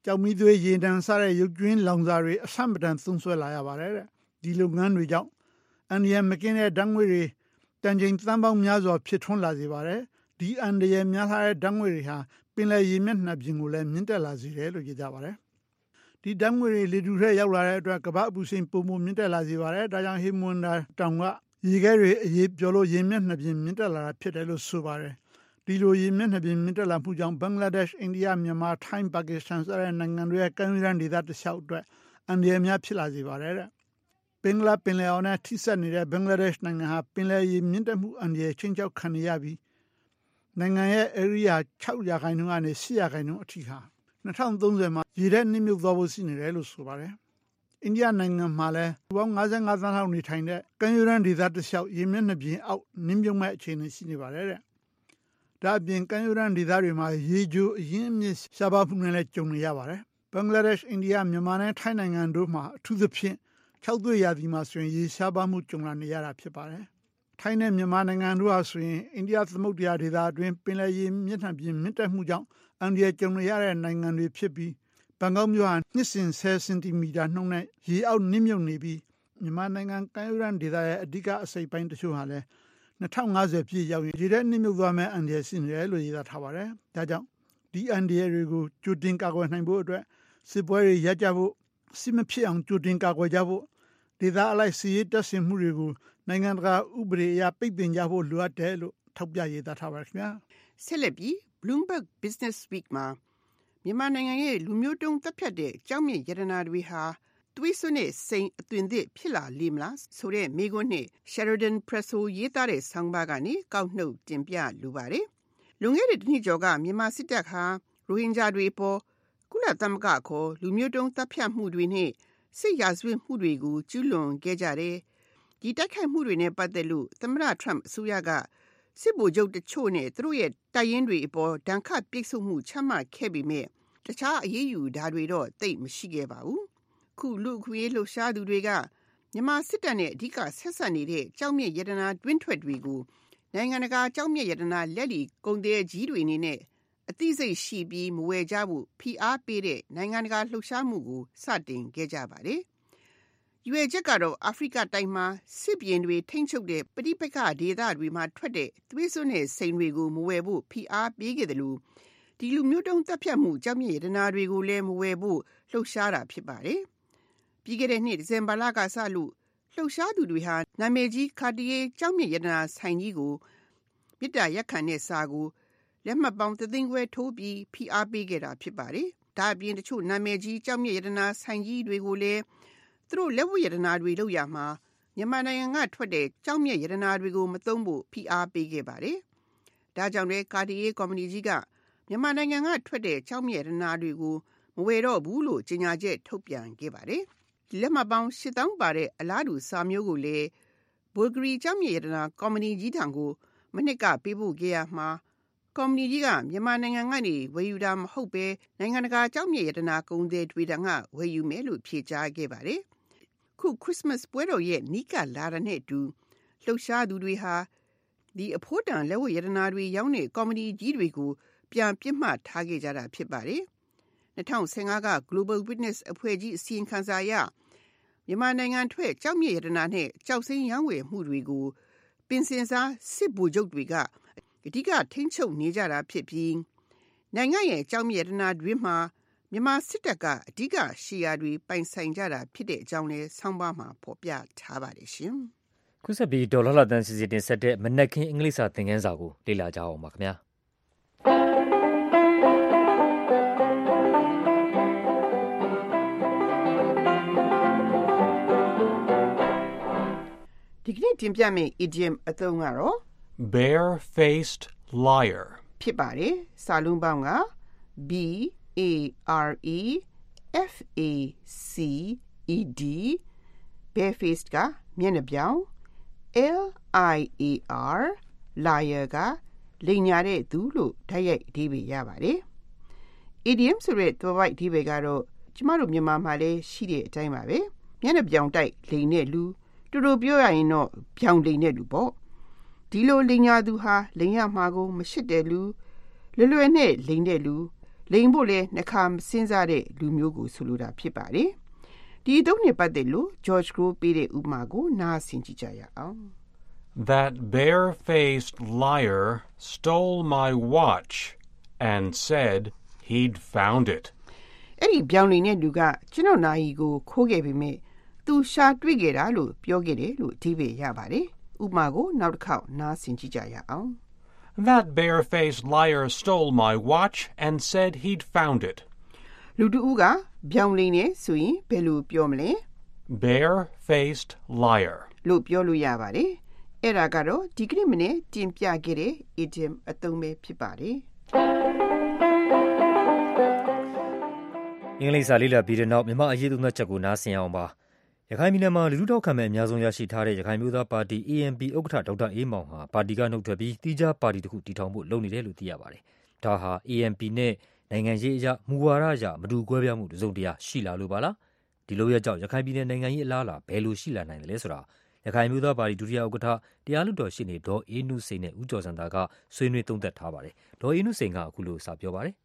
ကြောက်မီးသွေးရေတံစတဲ့ရုပ်ကျွင်းလောင်စာတွေအဆမတန်သုံးစွဲလာရပါတယ်တဲ့ဒီလုပ်ငန်းတွေကြောင့်အန်ဒီယမကင်းတဲ့ဓာတ်ငွေတွေတန်ချိန်သန်းပေါင်းများစွာဖြစ်ထွန်းလာစေပါတယ်ဒီအန်ဒီယများလာတဲ့ဓာတ်ငွေတွေဟာပင်လယ်ရေမျက်နှာပြင်ကိုလည်းမြင့်တက်လာစေတယ်လို့ကြကြပါတယ်ဒီဓာတ်ငွေတွေလေထုထဲရောက်လာတဲ့အတွက်ကမ္ဘာအပူချိန်ပုံမှန်မြင့်တက်လာစေပါတယ်ဒါကြောင့်ဟေမွန်ဒါတောင်ကရေခဲတွေအရေးပြောလို့ရေမျက်နှာပြင်မြင့်တက်လာတာဖြစ်တယ်လို့ဆိုပါတယ်ဒီလိုရေမျက်နှာပြင်မြင့်တက်လာမှုကြောင့်ဘင်္ဂလားဒေ့ရှ်အိန္ဒိယမြန်မာထိုင်းပါကစ္စတန်စတဲ့နိုင်ငံတွေရဲ့ကမ်းရိုးတန်းဒေသတစ်လျှောက်အတွက်အန္တရာယ်များဖြစ်လာစေပါတယ်တဲ့ဘင်္ဂလားပင်လယ်အော်နဲ့ထိစပ်နေတဲ့ဘင်္ဂလားဒေ့ရှ်နိုင်ငံဟာပင်လယ်ရေမြင့်တက်မှုအန္တရာယ်ချင်းချောက်ခံရပြီးနိုင်ငံရဲ့ဧရိယာ၆ရာခိုင်နှုန်းကနေ၈ရာခိုင်နှုန်းအထိဟာ၂၀၃၀မှာရေထဲနှိမ့်မြုပ်သွားဖို့ရှိနေတယ်လို့ဆိုပါတယ်အိန္ဒိယနိုင်ငံမှာလည်းလူပေါင်း၅၅သန်းလောက်နေထိုင်တဲ့ကမ်းရိုးတန်းဒေသတစ်လျှောက်ရေမျက်နှာပြင်အောက်နှိမ့်မြုပ်မဲ့အခြေအနေရှိနေပါတယ်တဲ့ဒါအပြင်ကမ်းရိုးတန်းဒေသတွေမှာရေချိုအရင်းအမြစ်ရှားပါးမှုနဲ့လည်းကြုံနေရပါတယ်ဘင်္ဂလားဒေ့ရှ်အိန္ဒိယမြန်မာနဲ့ထိုင်းနိုင်ငံတို့မှာအထူးသဖြင့်၆သွေးရာသီမှာဆိုရင်ရေရှားပါးမှုကြုံလာနေရတာဖြစ်ပါတယ်ထိုင်းနဲ့မြန်မာနိုင်ငံတို့ဟာဆိုရင်အိန္ဒိယသမုဒ္ဒရာဒေသအတွင်းပင်လယ်ရေမျက်နှာပြင်မြင့်တက်မှုကြောင့်အန္တရာယ်ကြုံရတဲ့နိုင်ငံတွေဖြစ်ပြီးဘန်ကောက်မြို့ဟာနှစ်စဉ်ဆယ်စင်တီမီတာနှုန်းနဲ့ရေအောက်နှိမ့်မြုပ်နေပြီးမြန်မာနိုင်ငံကမ်းရိုးတန်းဒေသရဲ့အဓိကအစိပ်ပိုင်းတချို့ဟာလည်း၂၀၅၀ပြည့်ရောက်ရင်ရေထဲနှိမ့်မြုပ်သွားမယ့်အန္တရာယ်ရှိနေတယ်လို့ရေးသားထားပါတယ်။ဒါကြောင့်ဒီအန္တရာယ်တွေကိုကြိုတင်ကာကွယ်နိုင်ဖို့အတွက်စစ်ပွဲတွေရပ်ကြဖို့စစ်မဖြစ်အောင်ကြိုတင်ကာကွယ်ကြဖို့ဒေသအလိုက်စီးရေးတပ်ဆင်မှုတွေကိုနိုင်ငံတကာဥပဒေအရပိတ်ပင်ကြဖို့လိုအပ်တယ်လို့ထောက်ပြရေးသားထားပါတယ်ခင်ဗျာ။ဆက်လက်ပြီး Bloomberg Business Week မှာမြန်မာနိုင်ငံရဲ့လူမျိုးတုံးတပ်ဖြတ်တဲ့ကြောက်မြင့်ရတနာတွေဟာသွေးစွန်းတဲ့စိန်အသွင်သစ်ဖြစ်လာလိမ့်မလားဆိုတဲ့မေးခွန်းနဲ့ Sheridan Presso ရေးသားတဲ့ဆောင်းပါးကနေကောက်နှုတ်တင်ပြလိုပါတယ်။လွန်ခဲ့တဲ့တစ်နှစ်ကျော်ကမြန်မာစစ်တပ်ဟာရိုဟင်ဂျာတွေပေါ်ကုလသမဂ္ဂခေါ်လူမျိုးတုံးတပ်ဖြတ်မှုတွေနဲ့စစ်ရာဇဝတ်မှုတွေကိုကျူးလွန်ခဲ့ကြတယ်။ဒီတိုက်ခိုက်မှုတွေနဲ့ပတ်သက်လို့သမ္မတ Trump အစိုးရကစစ်ဗိုလ်ချုပ်တချို့နဲ့သူတို့ရဲ့တိုက်ရင်တွေအပေါ်ဒဏ်ခတ်ပိတ်ဆို့မှုချမှတ်ခဲ့ပေမဲ့တခြားအရေးယူဓာတ်တွေတော့သိပ်မရှိခဲ့ပါဘူး။ခုလူခွေးလှုပ်ရှားသူတွေကမြန်မာစစ်တပ်နဲ့အဓိကဆက်ဆက်နေတဲ့ကြောက်မြင့်ရတနာတွင်းထွက်တွေကိုနိုင်ငံတကာကြောက်မြင့်ရတနာလက်လီကုန်တဲ့ကြီးတွေနေနဲ့အသိစိတ်ရှိပြီးမဝယ်ကြဖို့ဖိအားပေးတဲ့နိုင်ငံတကာလှုပ်ရှားမှုကိုစတင်ခဲ့ကြပါတယ်။ရွေချက်ကတော့အာဖရိကတိုက်မှာစစ်ပြေတွေထိမ့်ချုပ်တဲ့ပဋိပက္ခဒေသတွေမှာထွက်တဲ့သွေးစွန်းတဲ့စိန်တွေကိုမဝယ်ဖို့ဖိအားပေးခဲ့တယ်လို့ဒီလူမျိုးတုံးတပ်ဖြတ်မှုကြောက်မြင့်ရတနာတွေကိုလည်းမဝယ်ဖို့လှုပ်ရှားတာဖြစ်ပါတယ်။ပြီးခဲ့တဲ့နှစ်ဒီဇင်ဘာလကစလို့လှုပ်ရှားသူတွေဟာနာမည်ကြီးခါတီယေကြောက်မြင့်ရတနာဆိုင်ကြီးကိုမြစ်တာရက်ခံတဲ့စာကိုလက်မှတ်ပေါင်းသသိန်းခွဲထိုးပြီးဖိအားပေးခဲ့တာဖြစ်ပါတယ်။ဒါအပြင်တချို့နာမည်ကြီးကြောက်မြင့်ရတနာဆိုင်ကြီးတွေကိုလည်းသူတို့လက်ဝတ်ရတနာတွေလုပ်ရမှာမြန်မာနိုင်ငံကထွက်တဲ့ကြောက်မြင့်ရတနာတွေကိုမသုံးဖို့ဖိအားပေးခဲ့ပါတယ်။ဒါကြောင့်လည်းကာတီယေကော်မတီကြီးကမြန်မာနိုင်ငံကထွက်တဲ့ကြောက်မြင့်ရတနာတွေကိုမဝယ်တော့ဘူးလို့ကြေညာချက်ထုတ်ပြန်ခဲ့ပါတယ်။လက်မှတ်ပေါင်းရှစ်သောင်းပါတဲ့အလားတူစာမျိုးကိုလည်းဘူဂရီကြောက်မြင့်ရတနာကော်မတီကြီးထံကိုမနှစ်ကပေးပို့ခဲ့ရမှာကော်မတီကြီးကမြန်မာနိုင်ငံကနေဝယ်ယူတာမဟုတ်ပဲနိုင်ငံတကာကြောက်မြင့်ရတနာကုန်သည်တွေတန်းကဝယ်ယူမယ်လို့ဖြေကြားခဲ့ပါတယ်။ခုခရစ်စမတ်ပွဲတော်ရဲ့နီးကပ်လာတဲ့နဲ့အတူလှုပ်ရှားသူတွေဟာဒီအဖို့တန်လက်ဝတ်ရတနာတွေရောင်းတဲ့ကော်မတီကြီးတွေကိုပြန်ပြစ်မှတ်ထားခဲ့ကြတာဖြစ်ပါတယ်။၂၀၁၅က Global Witness အဖွဲ့ကြီးအစီရင်ခံစာအရမြန်မာနိုင်ငံထွက်ကြောက်မြင့်ရတနာနဲ့ကြောက်စိမ်းရောင်းဝယ်မှုတွေကိုပင်စင်စားစစ်ဗိုလ်ချုပ်တွေကအဓိကထိန်းချုပ်နေကြတာဖြစ်ပြီးနိုင်ငံရဲ့ကြောက်မြင့်ရတနာတွေမှာမြန်မာစစ်တပ်ကအဓိကရှီယာတွေပိုင်ဆိုင်ကြတာဖြစ်တဲ့အကြောင်းလဲဆောင်းပါးမှာဖော်ပြထားပါတယ်ရှင်။ခုဆက်ပြီးဒေါ်လာလာတန်စီစီတင်ဆက်တဲ့မနက်ခင်းအင်္ဂလိပ်စာသင်ခန်းစာကိုလေ့လာကြအောင်ပါခင်ဗျာ။ဒီကနေ့တင်ပြမယ့် idiom အသုံးကတော့ bare-faced liar ဖြစ်ပါတယ်။စာလုံးပေါင်းက B A R E F A C E D bare-faced ကမျက်နှာပြောင် L I A R liar ကလိမ်ညာတဲ့သူလို့ဓာတ်ရိုက်အဓိပ္ပာယ်ရပါတယ်။ idiom ဆိုတဲ့သွယ်ဝိုက်အဓိပ္ပာယ်ကတော့ကျမတို့မြန်မာမှာလည်းရှိတဲ့အတိုင်းပါပဲ။မျက်နှာပြောင်တိုက်လိမ်တဲ့လူတူတူပြောရရင်တော့ပြောင်လိမ်တဲ့လူပေါ့ဒီလိုလိမ်ညာသူဟာလိမ်ရမှာကိုမရှစ်တဲ့လူလွယ်လွယ်နဲ့လိမ်တဲ့လူလိန်ဖို့လဲနှခါစဉ်းစားတဲ့လူမျိုးကိုဆိုလိုတာဖြစ်ပါတယ်ဒီအသုံးနဲ့ပတ်သက်လို့ George Crow ပေးတဲ့ဥပမာကိုနားဆင်ကြည့်ကြရအောင် That bare-faced liar stole my watch and said he'd found it. အဲ့ဒီပြောင်းနေတဲ့လူကကျွန်တော်နိုင်ကိုခိုးခဲ့ပေမဲ့သူရှာတွေ့ခဲ့တာလို့ပြောခဲ့တယ်လို့အဓိပ္ပာယ်ရပါတယ်ဥပမာကိုနောက်တစ်ခေါက်နားဆင်ကြည့်ကြရအောင် That bare-faced liar stole my watch and said he'd found it. လူတူကပြောင်းနေနေဆိုရင်ဘယ်လိုပြောမလဲ Bare-faced liar လို့ပြောလို့ရပါတယ်အဲ့ဒါကတော့ဒီကနေ့မနေ့တင်ပြခဲ့တဲ့ idiom အသုံးပဲဖြစ်ပါတယ်အင်္ဂလိပ်စာလေ့လာပြီးတဲ့နောက်မြန်မာအရေးသုံးသပ်ချက်ကိုနားဆင်အောင်ပါရခိုင်ပြည်နယ်မှာလူထုထောက်ခံမဲ့အများဆုံးရရှိထားတဲ့ရခိုင်မျိုးသားပါတီ A N P ဥက္ကဋ္ဌဒေါက်တာအေးမောင်ဟာပါတီကနှုတ်ထွက်ပြီးတီးခြားပါတီတစ်ခုတည်ထောင်ဖို့လုပ်နေတယ်လို့သိရပါတယ်ဒါဟာ A N P နဲ့နိုင်ငံရေးအရမူဝါဒအရမတူကွဲပြားမှုတစုံတရာရှိလာလို့ပါလားဒီလိုရကြောင့်ရခိုင်ပြည်နယ်နိုင်ငံရေးအလားအလာဘယ်လိုရှိလာနိုင်တယ်လဲဆိုတာရခိုင်မျိုးသားပါတီဒုတိယဥက္ကဋ္ဌတရားလွှတ်တော်ရှေ့နေဒေါ်အေးနုစိန်နဲ့ဦးကျော်စံသာကဆွေးနွေးသုံးသပ်ထားပါတယ်ဒေါ်အေးနုစိန်ကအခုလိုစပြောပါတယ်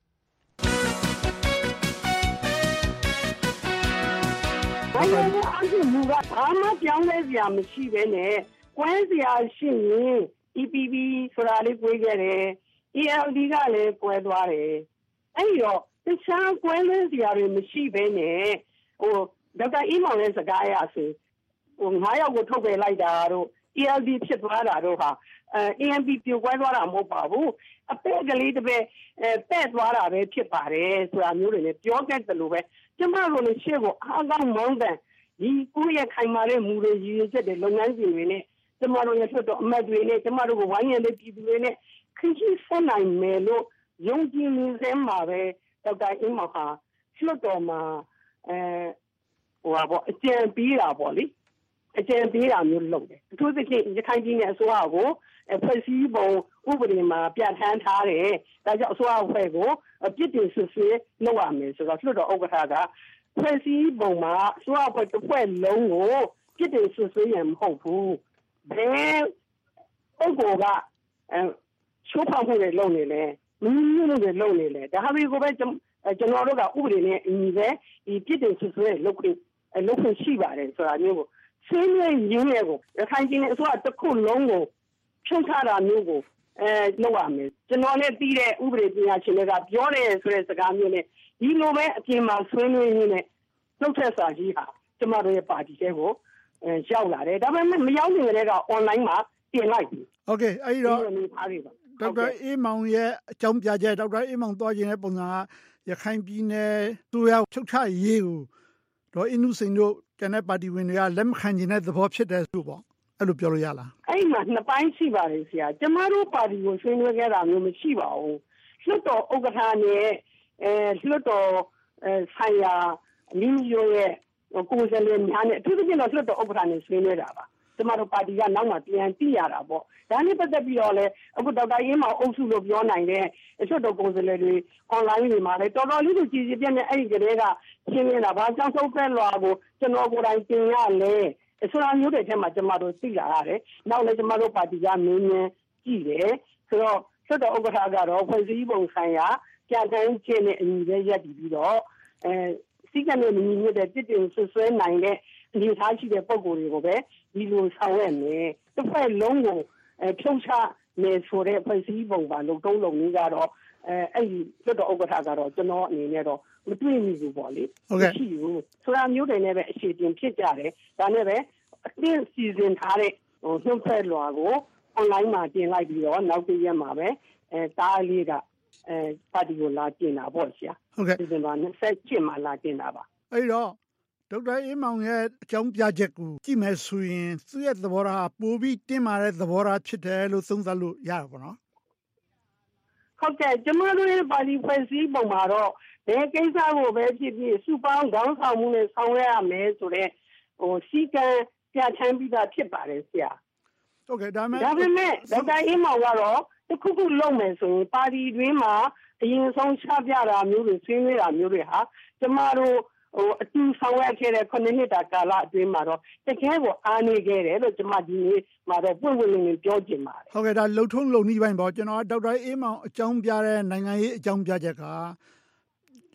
ဘာလို့အခုမူကဘာမှပြောင်းလဲစရာမရှိပဲနဲ့ကွဲစရာရှိရင် E P P ဆိုတာလေးကွဲခဲ့တယ် E L D ကလည်းကွဲသွားတယ်အဲ့ဒီတော့တခြားကွဲလဲစရာတွေမရှိပဲနဲ့ဟိုဒေါက်တာအေးမောင်ရဲ့စကားအရဆိုဟိုငါးယောက်ကိုထုတ်ပယ်လိုက်တာတို့ E L D ဖြစ်သွားတာတို့ဟာအဲ A N P ပြိုကွဲသွားတာမဟုတ်ပါဘူးအပဲ့ကလေးတစ်ပဲအဲပဲ့သွားတာပဲဖြစ်ပါတယ်ဆိုတာမျိုးတွေနဲ့ပြောခဲ့တယ်လို့ပဲကျမတို့လည်းရှေ့ကိုအားကောင်းမောင်းတဲ့ဒီကိုယ့်ရဲ့ခိုင်မာတဲ့မူတွေရည်ရွယ်ချက်တွေလုပ်ငန်းစဉ်တွေနဲ့ကျမတို့ရဲ့ထွက်တော့အမတ်တွေနဲ့ကျမတို့ကိုဝိုင်းရံတဲ့ပြည်သူတွေနဲ့ခင်းချင်းဆက်နိုင်မယ်လို့ယုံကြည်နေစမ်းပါပဲဒေါက်တာအင်းမောင်ဟာလွှတ်တော်မှာအဲဟိုပါပေါ့အကြံပေးတာပေါ့လေအကြံပေးတာမျိုးလုပ်တယ်အထူးသဖြင့်ရခိုင်ပြည်နယ်အစိုးရကိုဖွဲ့စည်းပုံဥပဒေမှာပြဋ္ဌာန်းထားတယ်ဒါကြောင့်အစိုးရအဖွဲ့ကိုပြစ်တင်ဆွဆွေးလုပ်ရမယ်ဆိုတော့လွှတ်တော်ဥက္ကဋ္ဌကဖွဲ့စည်းပုံမှာအစိုးရအဖွဲ့တစ်ဖွဲ့လုံးကိုပြစ်တင်ဆွဆွေးရမဟုတ်ဘူးဘယ်ပုဂ္ဂိုလ်ကအဲချိုးဖောက်မှုတွေလုပ်နေလဲမင်းမျိုးတွေလုပ်နေလဲဒါဟာဒီကိုပဲကျွန်တော်တို့ကဥပဒေနဲ့အညီပဲဒီပြစ်တင်ဆွဆွေးလုပ်ခွင့်လုပ်ခွင့်ရှိပါတယ်ဆိုတာမျိုးကိုဆွေးနွေးရင်းနဲ့ကိုရခိုင်ပြည်နယ်အစိုးရတစ်ခုလုံးကိုဖြုတ်ချတာမျိုးကိုအဲလုပ်ရမယ်ကျွန်တော်လည်းပြီးတဲ့ဥပဒေပညာရှင်တွေကပြောတယ်ဆိုတဲ့စကားမျိုးနဲ့ဒီလိုပဲအပြင်မှာဆွေးနွေးရင်းနဲ့နှုတ်ဆက်စာကြီးဟာကျမတို့ရဲ့ပါတီထဲကိုအဲရောက်လာတယ်ဒါပေမဲ့မရောက်ခင်ကတည်းက online မှာတင်လိုက်ပြီโอเคအဲ့ဒီတော့ဒေါက်တာအေးမောင်ရဲ့အကြောင်းပြချက်ဒေါက်တာအေးမောင်သွားခြင်းတဲ့ပုံစံကရခိုင်ပြည်နယ်သူရချုပ်ချရေးကိုတော့အင်းနုစိန်တို့ကျန်တဲ့ပါတီဝင်တွေကလက်မခံခြင်းတဲ့သဘောဖြစ်တယ်ဆိုပေါ့အဲ့လိုပြောလို့ရလားအဲ့မှာနှစ်ပိုင်းရှိပါတယ်ဆရာကျမတို့ပါတီကိုဆွေးနွေးခဲ့တာမျိုးမရှိပါဘူးလွှတ်တော်ဥက္ကဋ္ဌနဲ့အဲလွှတ်တော်အဲဆိုင်ရာလင်းရိုးရဲ့ကိုယ်စားလှယ်များနဲ့အထူးသဖြင့်တော့လွှတ်တော်ဥက္ကဋ္ဌနဲ့ဆွေးနွေးတာပါကျမတို့ပါတီကနောက်မှပြန်သိရတာပေါ့ဒါနဲ့ပတ်သက်ပြီးတော့လေအခုဒေါက်တာရင်းမောင်အုပ်စုလို့ပြောနိုင်တဲ့လွှတ်တော်ကိုယ်စားလှယ်တွေ online တွေမှာလည်းတော်တော်လေးကိုကြည်ကြည်ပြည့်နဲ့အဲ့ဒီကလေးကရှင်းနေတာဘာကြောင့်ဆုံးဖက်လွာကိုကျွန်တော်ကိုယ်တိုင်တင်ရလဲဆိုတာမျိုးတွေထဲမှာကျမတို့သိလာရတယ်နောက်လည်းကျမတို့ပါတီကမင်းမြန်းကြည့်တယ်ဆိုတော့လွှတ်တော်ဥက္ကဋ္ဌကတော့ဖွဲ့စည်းပုံဆိုင်ရာကြံတန်းခြင်းနဲ့အညီပဲရပ်တည်ပြီးတော့အဲစီကံနဲ့ညီညွတ်တဲ့တစ်တင်ဆွဆွဲနိုင်တဲ့အနေအထားရှိတဲ့ပုံကိုယ်တွေကိုပဲဒီလိုဆောင်ရွက်မယ်တစ်ဖက်လုံးကိုအဲဖြုတ်ချမယ်ဆိုတဲ့ဖွဲ့စည်းပုံပါလုံတုံးလုံကြီးကတော့အဲအဲ့ဒီလွှတ်တော်ဥက္ကဋ္ဌကတော့ကျွန်တော်အနေနဲ့တော့မတွေ့မိဘူးပေါ့လေမရှိဘူးဆိုတာမျိုးတွေနဲ့ပဲအရှိတင်ဖြစ်ကြတယ်ဒါနဲ့ပဲအတင်းစီစဉ်ထားတဲ့ဟိုနှုတ်ဆက်လွှာကို online မှာတင်လိုက်ပြီးတော့နောက်တစ်ရက်မှာပဲအဲတားလေးကအဲပါတီကိုလာတင်တာပေါ့ဆရာဟုတ်ကဲ့ဒီဇင်ဘာနှစ်ဆက်ချစ်မှာလာတင်တာပါအဲ့တော့ဒေါက်တာအေးမောင်ရဲ့အကြောင်းပြချက်ကိုကြည့်မယ်ဆိုရင်သူ့ရဲ့သဘောထားပိုပြီးတင်းမာတဲ့သဘောထားဖြစ်တယ်လို့သုံးသပ်လို့ရတာပေါ့နော်ဟုတ်ကဲ့ကျမတို့ရဲ့ပါတီဖွဲ့စည်းပုံမှာတော့ဘယ်ကိစ္စကိုပဲဖြစ်ဖြစ်စုပေါင်းခေါင်းဆောင်မှုနဲ့ဆောင်ရွက်ရမယ်ဆိုတဲ့ဟိုစီကံပြဋ္ဌာန်းပြီးသားဖြစ်ပါတယ်ဆရာဟုတ်ကဲ့ဒါမဲ့ဒါပေမဲ့ဒေါက်တာအေးမောင်ကတော့တခုခုလုပ်မယ်ဆိုရင်ပါတီတွင်းမှာအရင်ဆုံးချပြတာမျိုးတွေဆွေးနွေးတာမျိုးတွေဟာကျမတို့ဟိုအတူဆောင်ရွက်ခဲ့တဲ့ခုနှစ်နှစ်တာကာလအတွင်းမှာတော့တကယ်ကိုအားနေခဲ့တယ်လို့ကျမဒီနေ့မှာတော့ပွင့်ပွင့်လင်းလင်းပြောချင်ပါတယ်ဟုတ်ကဲ့ဒါလှုပ်ထုံးလုံနည်းပိုင်းပေါ့ကျွန်တော်ဒေါက်တာအေးမောင်အကြောင်းပြတဲ့နိုင်ငံရေးအကြောင်းပြချက်က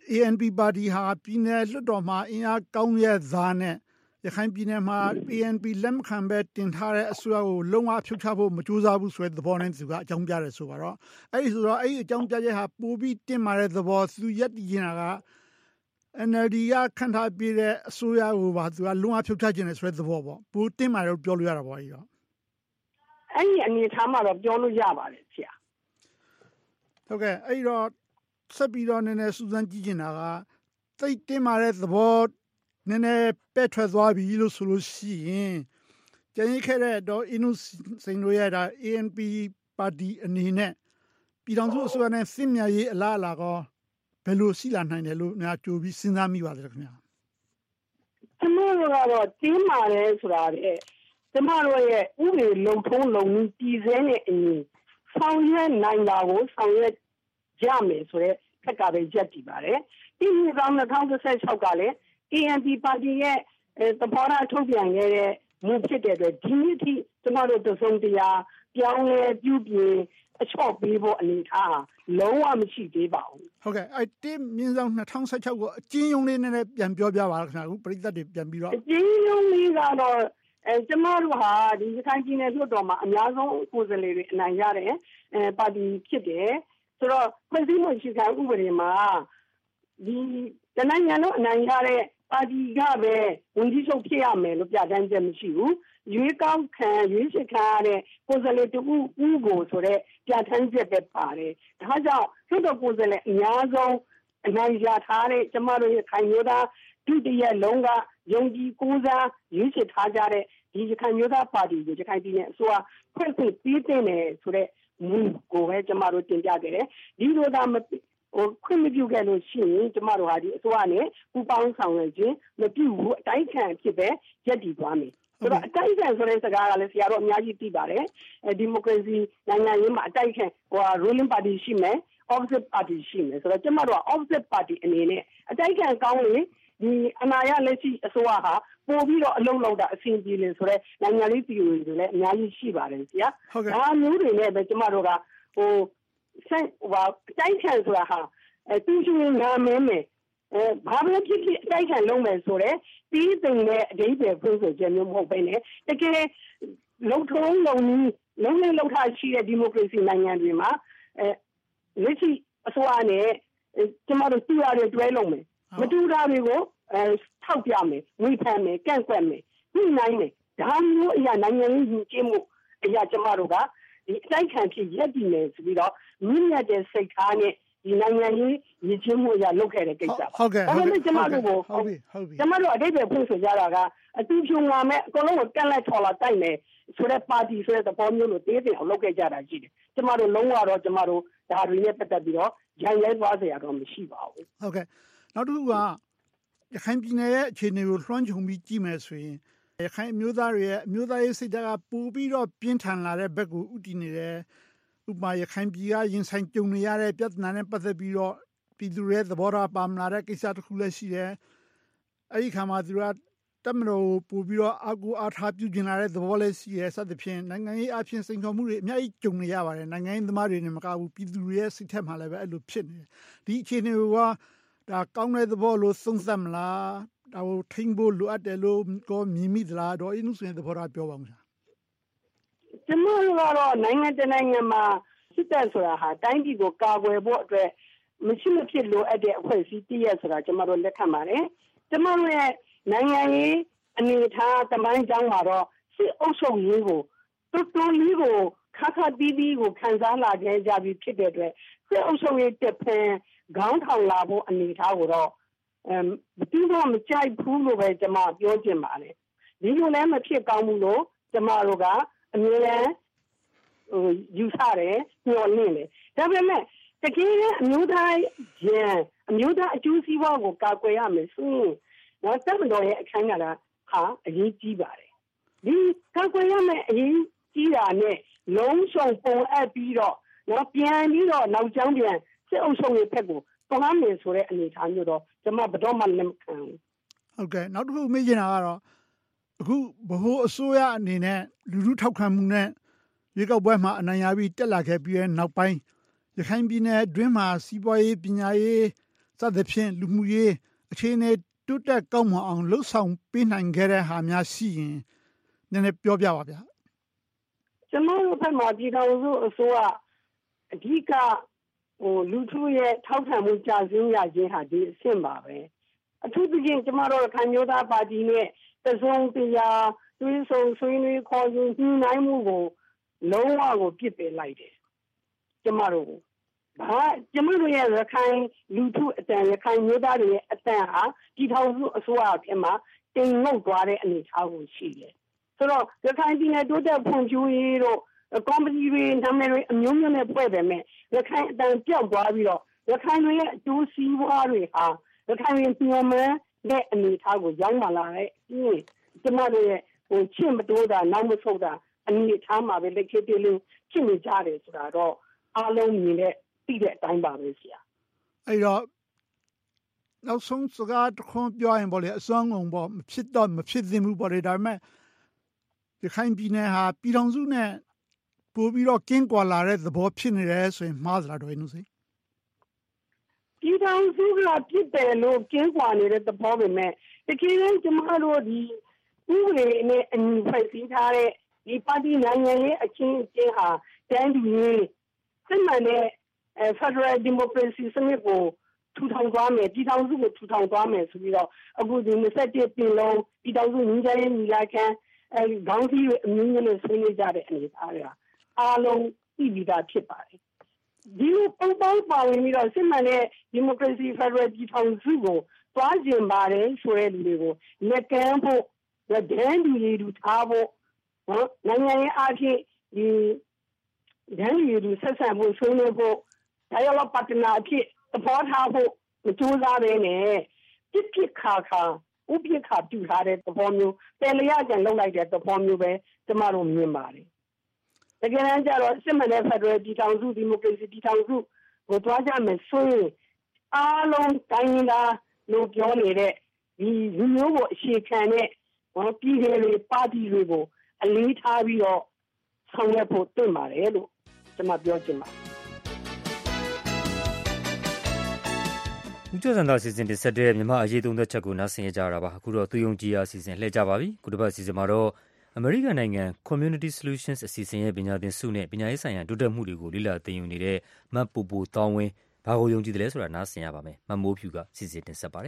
A N P ပါတီဟာပြည်내လွှတ်တော်မှာအင်အားကောင်းရဲ့သားနဲ့ရခိုင်ပြည်နယ်မှာ A N P လက်မခံပဲတင်ထားတဲ့အစိုးရကိုလုံးဝဖြုတ်ချဖို့မကြိုးစားဘူးဆိုတဲ့သဘောနဲ့သူကအကြောင်းပြတယ်ဆိုပါတော့အဲ့ဒီဆိုတော့အဲ့ဒီအကြောင်းပြချက်ဟာပိုပြီးတင်မာတဲ့သဘောသူရက်တည်နေတာက N L D ကခန့်ထားပြတဲ့အစိုးရကိုပါသူကလုံးဝဖြုတ်ချခြင်းနဲ့ဆိုတဲ့သဘောပေါ့ပိုတင်မာတယ်ပြောလို့ရတာပေါ့အဲ့တော့အဲ့ဒီအနေထားမှာတော့ပြောလို့ရပါတယ်ဆရာဟုတ်ကဲ့အဲ့တော့ဆက်ပြီးတော့နည်းနည်းစူးစမ်းကြည့်နေတာကသိတင်မာတဲ့သဘောနည်းနည်းပဲ့ထွက်သွားပြီလို့ဆိုလို့ရှိရင်ကျန်ရခဲ့တဲ့တော့အင်းနုစိန်တို့ရတာ A N P ပါတီအနေနဲ့ပြည်ထောင်စုအစိုးရနဲ့စစ်မြရေးအလားအလာကောဘယ်လိုရှိလာနိုင်တယ်လို့များကြိုပြီးစဉ်းစားမိပါသလဲခင်ဗျာကျမတို့ကတော့တင်းမာတယ်ဆိုတာလေကျမတို့ရဲ့ဥပဒေလုံထုံးလုံနည်းပြည်စဲနဲ့အရင်ဆောင်ရွက်နိုင်တာကိုဆောင်ရွက်ကြမယ်ဆိုတဲ့ဖက်ကပဲရက်တည်ပါတယ်ဒီနှစ်ပေါင်း၂၀၁၆ကလည်း A N P ပါတီရဲ့သဘောထားထုတ်ပြန်ခဲ့တဲ့မူဖြစ်တဲ့အတွက်ဒီနေ့ထိကျမတို့တစုံတရာပြောင်းလဲပြုပြင်အချော့ပေးဖို့အနေထားလုံးဝမရှိသေးပါဘူးဟုတ်ကဲ့အဲ့ဒီမြင်းဆောင်၂၀၁၆ကိုအကျဉ်းရုံးလေးနဲ့ပြန်ပြောပြပါခင်ဗျာအခုပရိသတ်တွေပြန်ပြီးတော့အကျဉ်းရုံးလေးကတော့အဲကျမတို့ဟာဒီရခိုင်ပြည်နယ်လွှတ်တော်မှာအများဆုံးကိုယ်စားလှယ်တွေအနိုင်ရတဲ့အဲပါတီဖြစ်တယ်ဆိုတော့ဖွဲ့စည်းမှုရှိခံဥပဒေမှာဒီတနင်္ဂနွေလုံးအနိုင်ရတဲ့ပါတီကပဲဝန်ကြီးချုပ်ဖြစ်ရမယ်လို့ပြဋ္ဌာန်းချက်မရှိဘူးရွေးကောက်ခံရွေးချယ်ခံရတဲ့ကိုယ်စားလှယ်တူဦးကိုဆိုတဲ့ပြဋ္ဌာန်းချက်ပဲပါတယ်ဒါကြောင့်လွှတ်တော်ကိုယ်စားလှယ်အများဆုံးအနိုင်ရထားတဲ့ကျမတို့ရဲ့ခိုင်မျိုးသားဒုတိယလုံးကယုံကြည်ကိုးစားရွေးချယ်ထားကြတဲ့ဒီရခိုင်မျိုးသားပါတီကိုရခိုင်ပြည်နယ်အစိုးရဖွဲ့စည်းပြီးတဲ့နယ်ဆိုတဲ့မူကိုပဲကျမတို့တင်ပြခဲ့တယ်ဒီလိုသာမဟိုခွင့်မပြုခဲ့လို့ရှိရင်ကျမတို့ဟာဒီအစိုးရနဲ့ပူးပေါင်းဆောင်ရွက်ခြင်းမပြုဘူးအတိုင်းခံဖြစ်ပဲရက်တည်သွားမယ်ဆိုတော့အတိုင်းခံဆိုတဲ့စကားကလည်းဆရာတို့အများကြီးသိပါတယ်ဒီမိုကရေစီနိုင်ငံရေးမှာအတိုင်းခံဟို ruling party ရှိမယ် opposite party ရှိမယ်ဆိုတော့ကျမတို့က opposite party အနေနဲ့အတိုင်းခံကောင်းလေဒီအနာရလက်ရှိအစိုးရဟာပို့ပြီးတော့အလုံးလုံးတာအဆင်ပြေလေဆိုတော့နိုင်ငံရေးပြည်ဝင်တွေလည်းအများကြီးရှိပါတယ်ဆရာဒါမျိုးတွေနဲ့ပဲကျမတို့ကဟိုဆိုင်ဟိုတိုင်းခံဆိုတာဟာအဲသူရှင်နာမည်မယ်အဲဘာပဲဖြစ်ဖြစ်အတိုင်းခံလုံးမယ်ဆိုတော့ပြီးသိမ့်တဲ့အဓိပ္ပာယ်ဖွင့်ဆိုချက်မျိုးမဟုတ်ဘဲနဲ့တကယ်လုံထုံးလုံနည်းလုံးလေးလုံထားရှိတဲ့ဒီမိုကရေစီနိုင်ငံတွေမှာအဲလက်ရှိအစိုးရနဲ့ကျမတို့တူရတယ်တွဲလုံးမယ်မတူတာတွေကိုအဲထောက်ပြမယ်ဝေဖန်မယ်ကန့်ကွက်မယ်ညှိနှိုင်းမယ်ဒါမျိုးအရာနိုင်ငံရေးယူကျင်းမှုအရာကျမတို့ကဒီအတိုင်းခံဖြစ်ရက်တည်နေဆိုပြီးတော့မြင့်မြတ်တဲ့စိတ်ထားနဲ့ဒီနိုင်ငံရေးရည်ချင်းမှုအရာလုပ်ခဲ့တဲ့ကိစ္စဟုတ်ကဲ့ဟုတ်ကဲ့ကျမတို့ကိုဟုတ်ပြီဟုတ်ပြီကျမတို့အတိတ်ပဲဖွင့်ဆိုကြတာကအတူဖြုံလာမဲ့အကုန်လုံးကိုကန့်လိုက်ထော်လာတိုက်မယ်ဆိုတဲ့ပါတီဆိုတဲ့သဘောမျိုးလို့တေးတင်အောင်လုပ်ခဲ့ကြတာရှိတယ်ကျမတို့လုံးဝတော့ကျမတို့ဒါတွေနဲ့ပတ်သက်ပြီးတော့ရန်ရဲသွားစရာတော့မရှိပါဘူးဟုတ်ကဲ့နောက်တစ်ခုကရခိုင်ပြည်နယ်ရဲ့အခြေအနေကိုလွှမ်းခြုံပြီးကြည့်မယ်ဆိုရင်ရခိုင်အမျိုးသားတွေရဲ့အမျိုးသားရေးစိတ်ဓာတ်ကပိုပြီးတော့ပြင်းထန်လာတဲ့ဘက်ကိုဥတည်နေတယ်ဥပမာရခိုင်ပြည်ကရင်ဆိုင်ကြုံနေရတဲ့ပြဿနာနဲ့ပတ်သက်ပြီးတော့ပြည်သူတွေသဘောထားပါမလာတဲ့ကိစ္စတစ်ခုလည်းရှိတယ်အဲ့ဒီခါမှာသူကတမတော်ပို့ပြီးတော့အကူအားထားပြုကျင်လာတဲ့သဘောလည်းရှိရဲစသဖြင့်နိုင်ငံရေးအဖြစ်စိန်ခေါ်မှုတွေအများကြီးကြုံနေရပါတယ်နိုင်ငံရေးသမားတွေနဲ့မကဘူးပြည်သူတွေရဲ့စိတ်ထက်မှလည်းပဲအဲ့လိုဖြစ်နေတယ်ဒီအခြေအနေကဒါကောင်းတဲ့သဘောလို့သုံးသပ်မလားဒါကိုထိန်းဖို့လိုအပ်တယ်လို့ကိုမြင်မိသလားတော့အင်းဥစဉ်သဘောထားပြောပါဦးခင်ဗျာကျမတို့ကတော့နိုင်ငံတကာနိုင်ငံမှာစစ်တပ်ဆိုတာဟာတိုင်းပြည်ကိုကာကွယ်ဖို့အတွက်မရှိမဖြစ်လိုအပ်တဲ့အဖွဲ့အစည်းတည်းရဆိုတာကျမတို့လက်ခံပါတယ်ကျမတို့ရဲ့နိုင်ငံရေးအနေအထားတမိုင်းကြောင်းမှာတော့စစ်အုပ်ချုပ်ရေးကိုတော်တော်လေးကိုခါခါတီးတီးကိုခံစားလာကြကြပြီးဖြစ်တဲ့အတွက်စစ်အုပ်ချုပ်ရေးတစ်ဖက်ခေါင်းထောင်လာဖို့အနေအထားကိုတော့အမ်ဒီတော့မကြိုက်ဘူးလို့ပဲကျမပြောချင်ပါတယ်ဒီလိုလည်းမဖြစ်ကောင်းဘူးလို့ကျမတို့ကအမြဲတမ်းဟိုယူဆတယ်ညှော်လင့်တယ်ဒါပေမဲ့တကယ်အမျိုးသားရန်အမျိုးသားအကျိုးစီးပွားကိုကာကွယ်ရမယ်ဆိုရင်တော့တမန်တော်ရဲ့အခမ်းအနားဟာအရေးကြီးပါတယ်ဒီကာကွယ်ရမယ်အရေးကြီးတာနဲ့လုံးစုံပုံအပ်ပြီးတော့တော့ပြန်ပြီးတော့နောက်ကျောင်းပြန်စစ်အုပ်ချုပ်ရေးဖက်ကိုတွန်းမယ်ဆိုတဲ့အနေအထားမျိုးတော့ကျွန်မဘယ်တော့မှလက်မခံဘူးဟုတ်ကဲ့နောက်တစ်ခုမေးချင်တာကတော့အခုဘိုးအစိုးရအနေနဲ့လူလူထောက်ခံမှုနဲ့ရေကောက်ပွဲမှာအနိုင်ရပြီးတက်လာခဲ့ပြီးတဲ့နောက်ပိုင်းရခိုင်ပြည်နယ်အတွင်းမှာစီးပွားရေးပညာရေးစသဖြင့်လူမှုရေးအခြေအနေတိုးတက်ကောင်းမွန်အောင်လှုပ်ဆောင်ပေးနိုင်ခဲ့တဲ့ဟာများရှိရင်နည်းနည်းပြောပြပါဗျာကျမတို့ဘက်မှာပြည်ထောင်စုအစိုးရအဓိကဟိုလူထုရဲ့ထောက်ခံမှုကြဆင်းရခြင်းဟာဒီအဆင့်ပါပဲအထူးသဖြင့်ကျမတို့ခိုင်မျိုးသားပါတီနဲ့တစုံတရာသွေးဆုံဆွေးနွေးခေါ်ယူညှိနှိုင်းမှုကိုလုံးဝကိုပြစ်ပယ်လိုက်တယ်ကျမတို့ဘာကျမတို့ရဲ့ရခိုင်လူထုအတန်ရခိုင်မျိုးသားတွေရဲ့အတန်ဟာပြည်ထောင်စုအစိုးရအဖြစ်မှာတင်ငုတ်သွားတဲ့အနေအထားကိုရှိတယ်ဆိုတော့ရခိုင်ပြည်နယ်တိုးတက်ဖွံ့ဖြိုးရေးတို့ကော်မတီတွေနာမည်တွေအမျိုးမျိုးနဲ့ဖွဲ့တယ်မဲ့ရခိုင်အတန်ပြောက်သွားပြီးတော့ရခိုင်တွေရဲ့အကျိုးစီးပွားတွေဟာရခိုင်ပြည်နယ်မှာတဲ့အနေအထားကိုရောက်လာတဲ့ဒီကျမတို့ရဲ့ဟိုချစ်မတိုးတာနောက်မဆုတ်တာအနေအထားမှာပဲလက်ခေတေးလေးဖြစ်နေကြတယ်ဆိုတာတော့အားလုံးမြင်တဲ့သိတဲ့အတိုင်းပါပဲဆရာအဲ့တော့နောက်ဆုံးစကားတစ်ခုပြောရင်ပေါ့လေအစွမ်းကုန်ပေါ့မဖြစ်တော့မဖြစ်သင့်ဘူးပေါ့လေဒါပေမဲ့ရခိုင်ပြည်နယ်ဟာပြည်ထောင်စုနဲ့ပို့ပြီးတော့ကင်းကွာလာတဲ့သဘောဖြစ်နေတယ်ဆိုရင်မှားသလားတော့နုစိပြည်ထောင်စုကပြစ်တယ်လို့ကင်းကွာနေတဲ့သဘောပဲမဲ့တကယ်လို့ကျမတို့ဒီဥပဒေနဲ့အညီဖွဲ့စည်းထားတဲ့ဒီပါတီနိုင်ငံရေးအချင်းအချင်းဟာတန်းတူရေးစစ်မှန်တဲ့ Federal Democracy စနစ်ကိုထူထောင်သွားမယ်ပြည်ထောင်စုကိုထူထောင်သွားမယ်ဆိုပြီးတော့အခုဒီ၂၁ပြည်လုံးပြည်ထောင်စုညီကြရေးညီလာခံအဲဒီခေါင်းကြီးအမျိုးမျိုးနဲ့ဆွေးနွေးကြတဲ့အနေအထားတွေအားလုံးပြည်ပြီးသားဖြစ်ပါတယ်ဒီလိုပုံပေါင်းပါဝင်ပြီးတော့စစ်မှန်တဲ့ Democracy Federal ပြည်ထောင်စုကိုသွားကျင်ပါတယ်ဆိုတဲ့လူတွေကိုလက်ကမ်းဖို့ဒန်းတူရည်တူထားဖို့နော်နိုင်ငံရေးအဖြစ်ဒီဒန်းတူရည်တူဆက်ဆံဖို့ဆွေးနွေးဖို့ dialogue partner အဖြစ်သဘောထားဖို့မကြိုးစားဘဲနဲ့ပြစ်ပြစ်ခါခါဥပိ္ပခါပြုထားတဲ့သဘောမျိုးပယ်လျက်ကြံလုပ်လိုက်တဲ့သဘောမျိုးပဲကျမတို့မြင်ပါတယ်တကယ်တမ်းကျတော့စစ်မှန်တဲ့ Federal ပြည်ထောင်စု Democracy ပြည်ထောင်စုကိုတွားကြမယ်ဆိုရင်အားလုံးတိုင်းရင်းသားလို့ပြောနေတဲ့ဒီလူမျိုးကိုအခြေခံတဲ့ဟောပြည်နယ်တွေပါတီတွေကိုအလေးထားပြီးတော့ဆောင်ရွက်ဖို့တွင့်ပါတယ်လို့ကျွန်မပြောချင်ပါတယ်ဦးကျော်စံသာစီစဉ်တင်ဆက်တဲ့မြန်မာအရေးသုံးသက်ချက်ကိုနားဆင်ကြရတာပါအခုတော့သူယုံကြည်ရာစီစဉ်လှည့်ကြပါပြီခုတစ်ပတ်စီစဉ်မှာတော့အမေရိကန်နိုင်ငံ Community Solutions အစီအစဉ်ရဲ့ပညာသင်ဆုနဲ့ပညာရေးဆိုင်ရာတိုးတက်မှုတွေကိုလေ့လာသင်ယူနေတဲ့မတ်ပူပူတောင်းဝင်းဘာကိုယုံကြည်တယ်လဲဆိုတာနားဆင်ရပါမယ်မမိုးဖြူကစီစဉ်တင်ဆက်ပါတယ်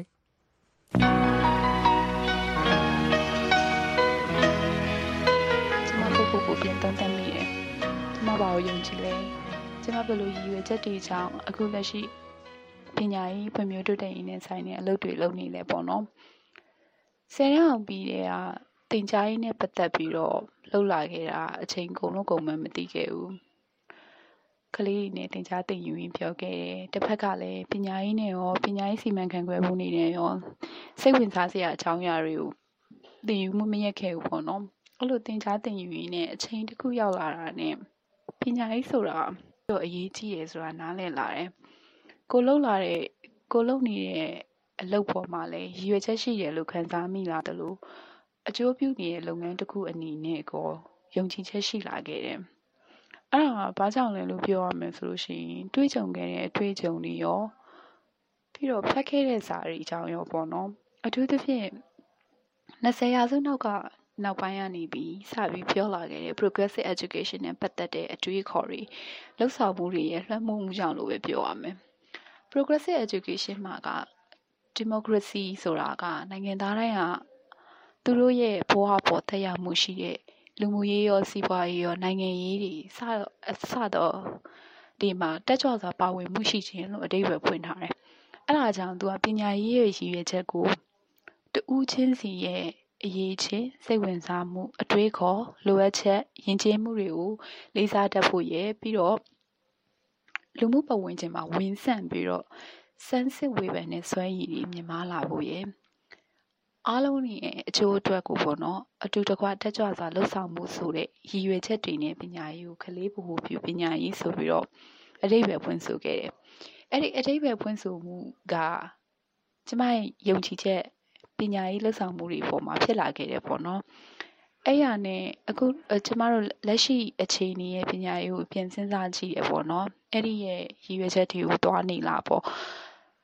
ကျွန်မပူပူပူပြန်တန်းတန်းမိတယ်ကျွန်မဘာကိုယုံကြည်လဲကျွန်မဘယ်လိုရည်ရွယ်ချက်တွေကြောင့်အခုလက်ရှိပညာရေးဖွံ့ဖြိုးတိုးတက်ရေးနဲ့ဆိုင်တဲ့အလုပ်တွေလုပ်နေလဲပေါ့နော်ဆယ်တန်းအောင်ပြီးတဲ့ကသင်ကြားရေးနဲ့ပတ်သက်ပြီးတော့လှုပ်လာခဲ့တာအချိန်ကုန်လို့ကုန်မှမသိခဲ့ဘူးကလေးတွေနဲ့သင်ကြားသင်ယူရင်းပြောခဲ့တယ်တစ်ဖက်ကလည်းပညာရေးနဲ့ရောပညာရေးစီမံခန့်ခွဲမှုနေနဲ့ရောစိတ်ဝင်စားစရာအကြောင်းအရာတွေကိုသင်ယူမှုမရက်ခဲ့ဘူးပေါ့နော်အဲ့လိုသင်ကြားသင်ယူရင်းနဲ့အချိန်တစ်ခုရောက်လာတာနဲ့ပညာရေးဆိုတာတော့အရေးကြီးရယ်ဆိုတာနားလည်လာတယ်ကိုလှုပ်လာတဲ့ကိုလှုပ်နေတဲ့အလုပ်ပေါ်မှာလည်းရည်ရွယ်ချက်ရှိရလို့ခံစားမိလာတယ်လို့အကျိုးပြုနေတဲ့လုပ်ငန်းတစ်ခုအနေနဲ့ကိုယုံကြည်ချက်ရှိလာခဲ့တယ်။အဲ့ဒါကဘာကြောင့်လဲလို့ပြောရမယ်ဆိုလို့ရှိရင်တွေးကြုံခဲ့တဲ့အတွေ့အကြုံတွေရောပြီးတော့ဖတ်ခဲ့တဲ့စာတွေအကြောင်းရောပေါ့နော်။အထူးသဖြင့်၂၀ရာစုနောက်ကနောက်ပိုင်းကနေပြီးစပြီးပြောလာခဲ့တဲ့ progressive education နဲ့ပတ်သက်တဲ့အတွေ့အခေါ်တွေလှုပ်ဆောင်မှုတွေရဲ့လွှမ်းမိုးမှုကြောင့်လို့ပဲပြောရမယ်။ progressive education မှာက democracy ဆိုတာကနိုင်ငံသားတိုင်းကသူတို့ရဲ့ဘဝပေါ်သက်ရောက်မှုရှိတဲ့လူမှုရေးရောစီးပွားရေးရောနိုင်ငံရေးတွေစအစတော့ဒီမှာတက်ကြွစွာပါဝင်မှုရှိခြင်းလို့အဓိပ္ပာယ်ဖွင့်ထားတယ်။အဲ့ဒါကြောင့်သူကပညာရေးရဲ့ရည်ရွယ်ချက်ကိုတူးချင်းစီရဲ့အရေးချင်းစိတ်ဝင်စားမှုအတွေးခေါ်လိုအပ်ချက်ယဉ်ကျေးမှုတွေကိုလေးစားတတ်ဖို့ရဲ့ပြီးတော့လူမှုပတ်ဝန်းကျင်မှာဝင်ဆန့်ပြီးတော့စမ်းစစ်ဝေဖန်တဲ့စွမ်းရည်တွေမြင့်မားလာဖို့ရဲ့အားလုံးရဲ့အကျိုးအတွက်ကိုပေါ့နော်အတူတကွတက်ကြွစွာလှုပ်ဆောင်မှုဆိုတဲ့ရည်ရွယ်ချက်တွေနဲ့ပညာရေးကိုခလေးပို့ဖို့ပြုပညာရေးဆိုပြီးတော့အတိတ်ပဲဖွင့်ဆိုခဲ့တယ်။အဲ့ဒီအတိတ်ပဲဖွင့်ဆိုမှုကကျမရဲ့ယုံကြည်ချက်ပညာရေးလှုပ်ဆောင်မှုတွေပေါ်မှာဖြစ်လာခဲ့တယ်ပေါ့နော်။အဲ့ရနဲ့အခုကျမတို့လက်ရှိအခြေအနေရဲ့ပညာရေးကိုပြန်စဉ်းစားကြည့်ရပေါ့နော်။အဲ့ဒီရဲ့ရည်ရွယ်ချက်တွေကိုတွားနေလားပေါ့။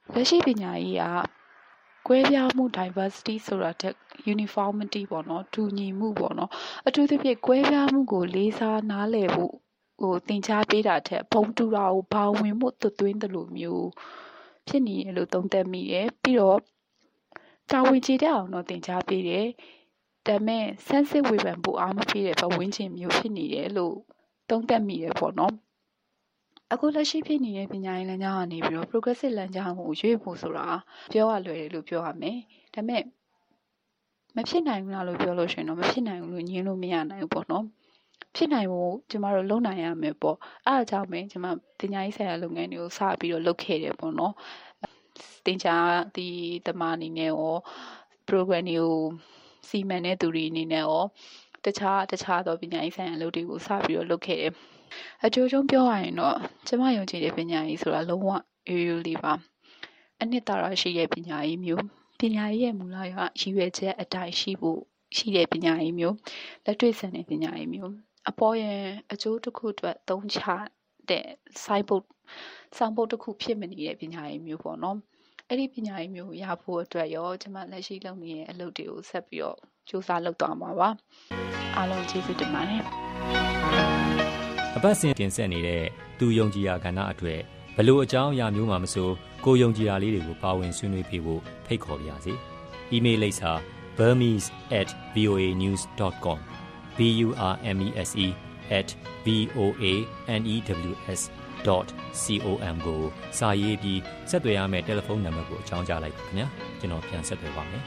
လက်ရှိပညာရေးကကွဲပြားမှု diversity ဆိုတာတဲ့ uniformity ပေါ့နော်တူညီမှုပေါ့နော်အထူးသဖြင့်ကွဲပြားမှုကိုလေးစားနားလည်ဖို့ဟိုသင်ကြားပေးတာတဲ့ဘုံတူတာကိုဘာဝင်မှုသွသွင်းတယ်လို့မျိုးဖြစ်နေတယ်လို့သုံးသပ်မိတယ်ပြီးတော့တာဝန်ကျေတဲ့အောင်တော့သင်ကြားပေးတယ်ဒါပေမဲ့ဆန်းစစ်ဝေဖန်ဖို့အားမပေးတဲ့ဘဝင်းချင်းမျိုးဖြစ်နေတယ်လို့သုံးသပ်မိတယ်ပေါ့နော်အခုလက်ရှိဖြစ်နေတဲ့ပညာရေးလမ်းကြောင်းကနေပြီးတော့ progressive လမ်းကြောင်းကိုရွေ့ဖို့ဆိုတာပြောရလွယ်တယ်လို့ပြောရမယ်ဒါပေမဲ့မဖြစ်နိုင်ဘူးလားလို့ပြောလို့ရှိရင်တော့မဖြစ်နိုင်ဘူးလို့ညင်းလို့မရနိုင်ဘူးပေါ့နော်ဖြစ်နိုင်ဖို့ကျမတို့လုပ်နိုင်ရမယ်ပေါ့အဲအကြောင်းပဲကျမပညာရေးဆိုင်ရာလုပ်ငန်းတွေကိုစပြီးတော့လုပ်ခဲ့တယ်ပေါ့နော်သင်ကြားဒီတမအနေနဲ့ရော program တွေကိုစီမံတဲ့သူတွေအနေနဲ့ရောတခြားတခြားသောပညာရေးဆိုင်ရာလုပ်တွေကိုစပြီးတော့လုပ်ခဲ့တယ်အကျိုးဆုံးပြောရရင်တော့ကျမယုံကြည်တဲ့ပညာရေးဆိုတာလုံးဝရိုးရိုးလေးပါအနှစ်သာရရှိတဲ့ပညာရေးမျိုးပညာရေးရဲ့မူလရည်ရွယ်ချက်အတိုင်းရှိဖို့ရှိတဲ့ပညာရေးမျိုးလက်တွေ့ဆန်တဲ့ပညာရေးမျိုးအပေါ်ရဲ့အကျိုးတစ်ခုအတွက်သုံးချတဲ့ site book ဆောင်းပုတ်တစ်ခုဖြစ်မနေတဲ့ပညာရေးမျိုးပေါ့နော်အဲ့ဒီပညာရေးမျိုးရဖို့အတွက်ရောကျမလက်ရှိလုပ်နေတဲ့အလုပ်တွေကိုဆက်ပြီးတော့စူးစမ်းလုပ်သွားမှာပါအားလုံးကျေးဇူးတင်ပါတယ်အပတ်စဉ်တင်ဆက်နေတဲ့သူယုံကြည်ရာကဏ္ဍအတွက်ဘလို့အကြောင်းအရာမျိုးမှမဆိုကိုယုံကြည်ရာလေးတွေကိုပါဝင်ဆွေးနွေးပေးဖို့ဖိတ်ခေါ်ပါရစေ။ email လိပ်စာ burmese at voa news dot com b u r m e s e at v o a n e w s dot com ကိုစာရေးပြီးဆက်သွယ်ရမယ့်တယ်လီဖုန်းနံပါတ်ကိုအကြောင်းကြားလိုက်ပါခင်ဗျာကျွန်တော်ပြန်ဆက်သွယ်ပါမယ်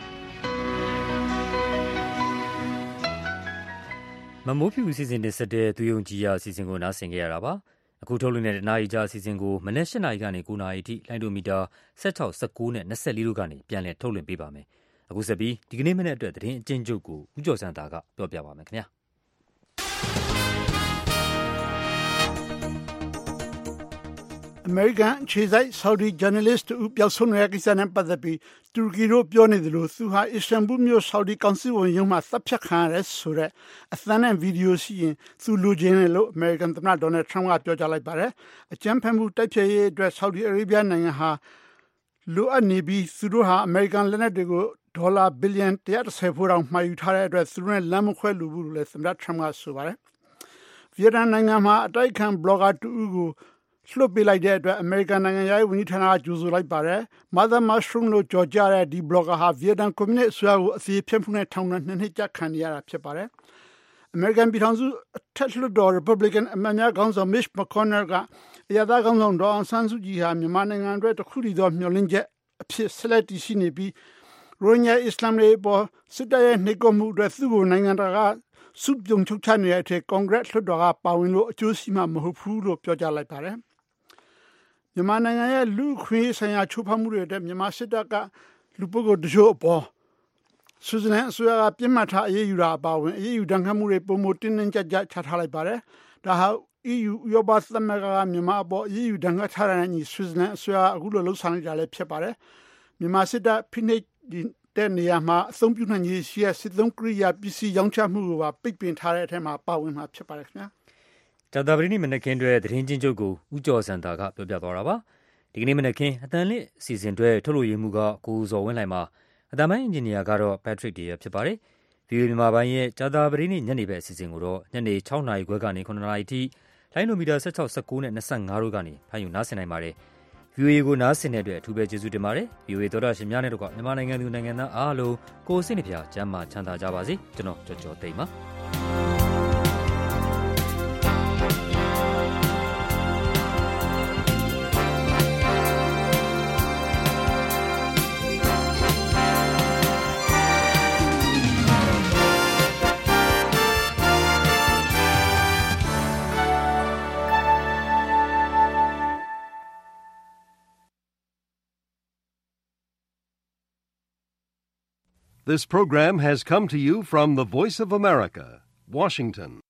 မမိုးဖြူအစီအစဉ်တင်ဆက်တဲ့သူယုံကြည်ရာအစီအစဉ်ကိုနားဆင်ကြရတာပါအခုထုတ်လွှင့်တဲ့တနားရီကြာအစီအစဉ်ကိုမနက်၈နာရီကနေ၉နာရီထိလိုင်းဒိုမီတာ၁၆ ၁၉နဲ့၂၄တို့ကနေပြန်လည်ထုတ်လွှင့်ပေးပါမယ်အခုဆက်ပြီးဒီကနေ့မနေ့အတွက်သတင်းအကျဉ်းချုပ်ကိုဦးကျော်စံသာကပြောပြပါမယ်ခင်ဗျာအမေရိကန်ခြေစိုက် Saudi journalist ဦးပျောက်ဆုံးနေတဲ့ကိစ္စနဲ့ပတ်သက်ပြီးတူရကီတို့ပြောနေသလိုသူဟာအစ္စတန်ဘူမြို့ Saudi ကောင်စစ်ဝန်ရုံးမှာသတ်ဖြတ်ခံရတယ်ဆိုတဲ့အသံနဲ့ဗီဒီယိုရှိရင်သူလိုချင်တယ်လို့အမေရိကန်သမ္မတဒေါ်နယ်ထရမ့်ကပြောကြားလိုက်ပါတယ်အကြမ်းဖက်မှုတိုက်ဖျက်ရေးအတွက် Saudi Arabia နိုင်ငံဟာလိုအပ်နေပြီးသူတို့ဟာအမေရိကန်လက်နက်တွေကိုဒေါ်လာဘီလီယံ၁၁၀ဖို့တောင်မှာယူထားတဲ့အတွက်သူတို့နဲ့လမ်းမခွဲလို့ဘူးလို့လည်းသမ္မတထရမ့်ကဆိုပါတယ်ဗီယက်နမ်နိုင်ငံမှာအတိုက်ခံ blogger တူဦးကိုလွှတ်ပေးလိုက်တဲ့အတွက်အမေရိကန်နိုင်ငံရဲ့ဝန်ကြီးဌာနကကြိုဆိုလိုက်ပါတယ်။ Mother Mushroom လို့ကြော်ကြတဲ့ဒီ blogger ဟာဗီယက်နမ်ကွန်မြူနစ်အစိုးရကိုအစီအဖြတ်မှုနဲ့ထောင်ဒဏ်နှစ်နှစ်ကြာခံနေရတာဖြစ်ပါတယ်။ အမေရိကန်ပြည်ထောင်စုအထက်လွှတ်တော် Republican အမတ်များခေါင်းဆောင် Mitch McConnell ကအရပ်သားခေါင်းဆောင်ဒေါ်အောင်ဆန်းစုကြည်ဟာမြန်မာနိုင်ငံအတွက်တစ်ခုတည်းသောမျှော်လင့်ချက်အဖြစ်ဆက်လက်တည်ရှိနေပြီးရိုဟင်ဂျာအစ္စလာမ်တွေပေါ်စစ်တပ်ရဲ့နှိပ်ကွပ်မှုအတွက်သူ့ကိုနိုင်ငံတကာကစုပြုံချုပ်ချနေတဲ့အထက်ကွန်ဂရက်လွှတ်တော်ကပါဝင်လို့အကျိုးရှိမှမဟုတ်ဘူးလို့ပြောကြားလိုက်ပါတယ်မြန်မာနိုင်ငံရဲ့လူခွင့်ဆိုင်ရာချိုးဖောက်မှုတွေအတွက်မြန်မာစစ်တပ်ကလူပုဂ္ဂိုလ်တချို့အပေါ်ဆွစ်ဇာလန်အစိုးရကပြစ်မှတ်ထားအရေးယူတာအပါအဝင်အရေးယူဒဏ်ခတ်မှုတွေပုံမတင်းတင်းကြပ်ကြပ်ချထားလိုက်ပါတယ်။ဒါဟာ E U ဥရောပသမဂ္ဂကမြန်မာအပေါ်အရေးယူဒဏ်ခတ်ထားတဲ့ညီဆွစ်ဇာလန်အစိုးရကအခုလိုလှုပ်ဆောင်နေတာလည်းဖြစ်ပါတယ်။မြန်မာစစ်တပ်ဖိနှိပ်တဲ့နေရာမှာအသုံးပြုနိုင်ရေးရှိတဲ့စစ်သုံးကိရိယာပစ္စည်းရောင်းချမှုကိုပါပိတ်ပင်ထားတဲ့အထက်မှာပါဝင်မှာဖြစ်ပါတယ်ခင်ဗျာ။ကြာသပတေးနေ့မနက်ခင်းအတွက်သတင်းချင်းချုပ်ကိုဦးကျော်စံသာကပြောပြသွားတာပါဒီကနေ့မနက်ခင်းအတန်လစ်အစီအစဉ်တွေထုတ်လို့ရမှုကကိုဇော်ဝင်းလှိုင်မှာအတန်ပိုင်းအင်ဂျင်နီယာကတော့ Patrick တရဖြစ်ပါတယ် ဗီအိုအေ မြန်မာပိုင်းရဲ့ကြာသပတေးနေ့ညနေပဲအစီအစဉ်ကိုတော့ညနေ၆နာရီခွဲကနေ၇နာရီထိလိုင်းနိုမီတာ၁၆ ၁၉နဲ့၂၅တို့ကနေဖမ်းယူနားဆင်နိုင်ပါတယ် ဗီအိုအေ ကိုနားဆင်တဲ့အတွက်အထူးပဲကျေးဇူးတင်ပါတယ် ဗီအိုအေ သောတာရှင်များနဲ့တို့ကမြန်မာနိုင်ငံသူနိုင်ငံသားအားလုံးကိုယ်စိတ်နှပြကျန်းမာချမ်းသာကြပါစေကျွန်တော်ကြော်ကြော်သိမ်းပါ This program has come to you from the Voice of America, Washington.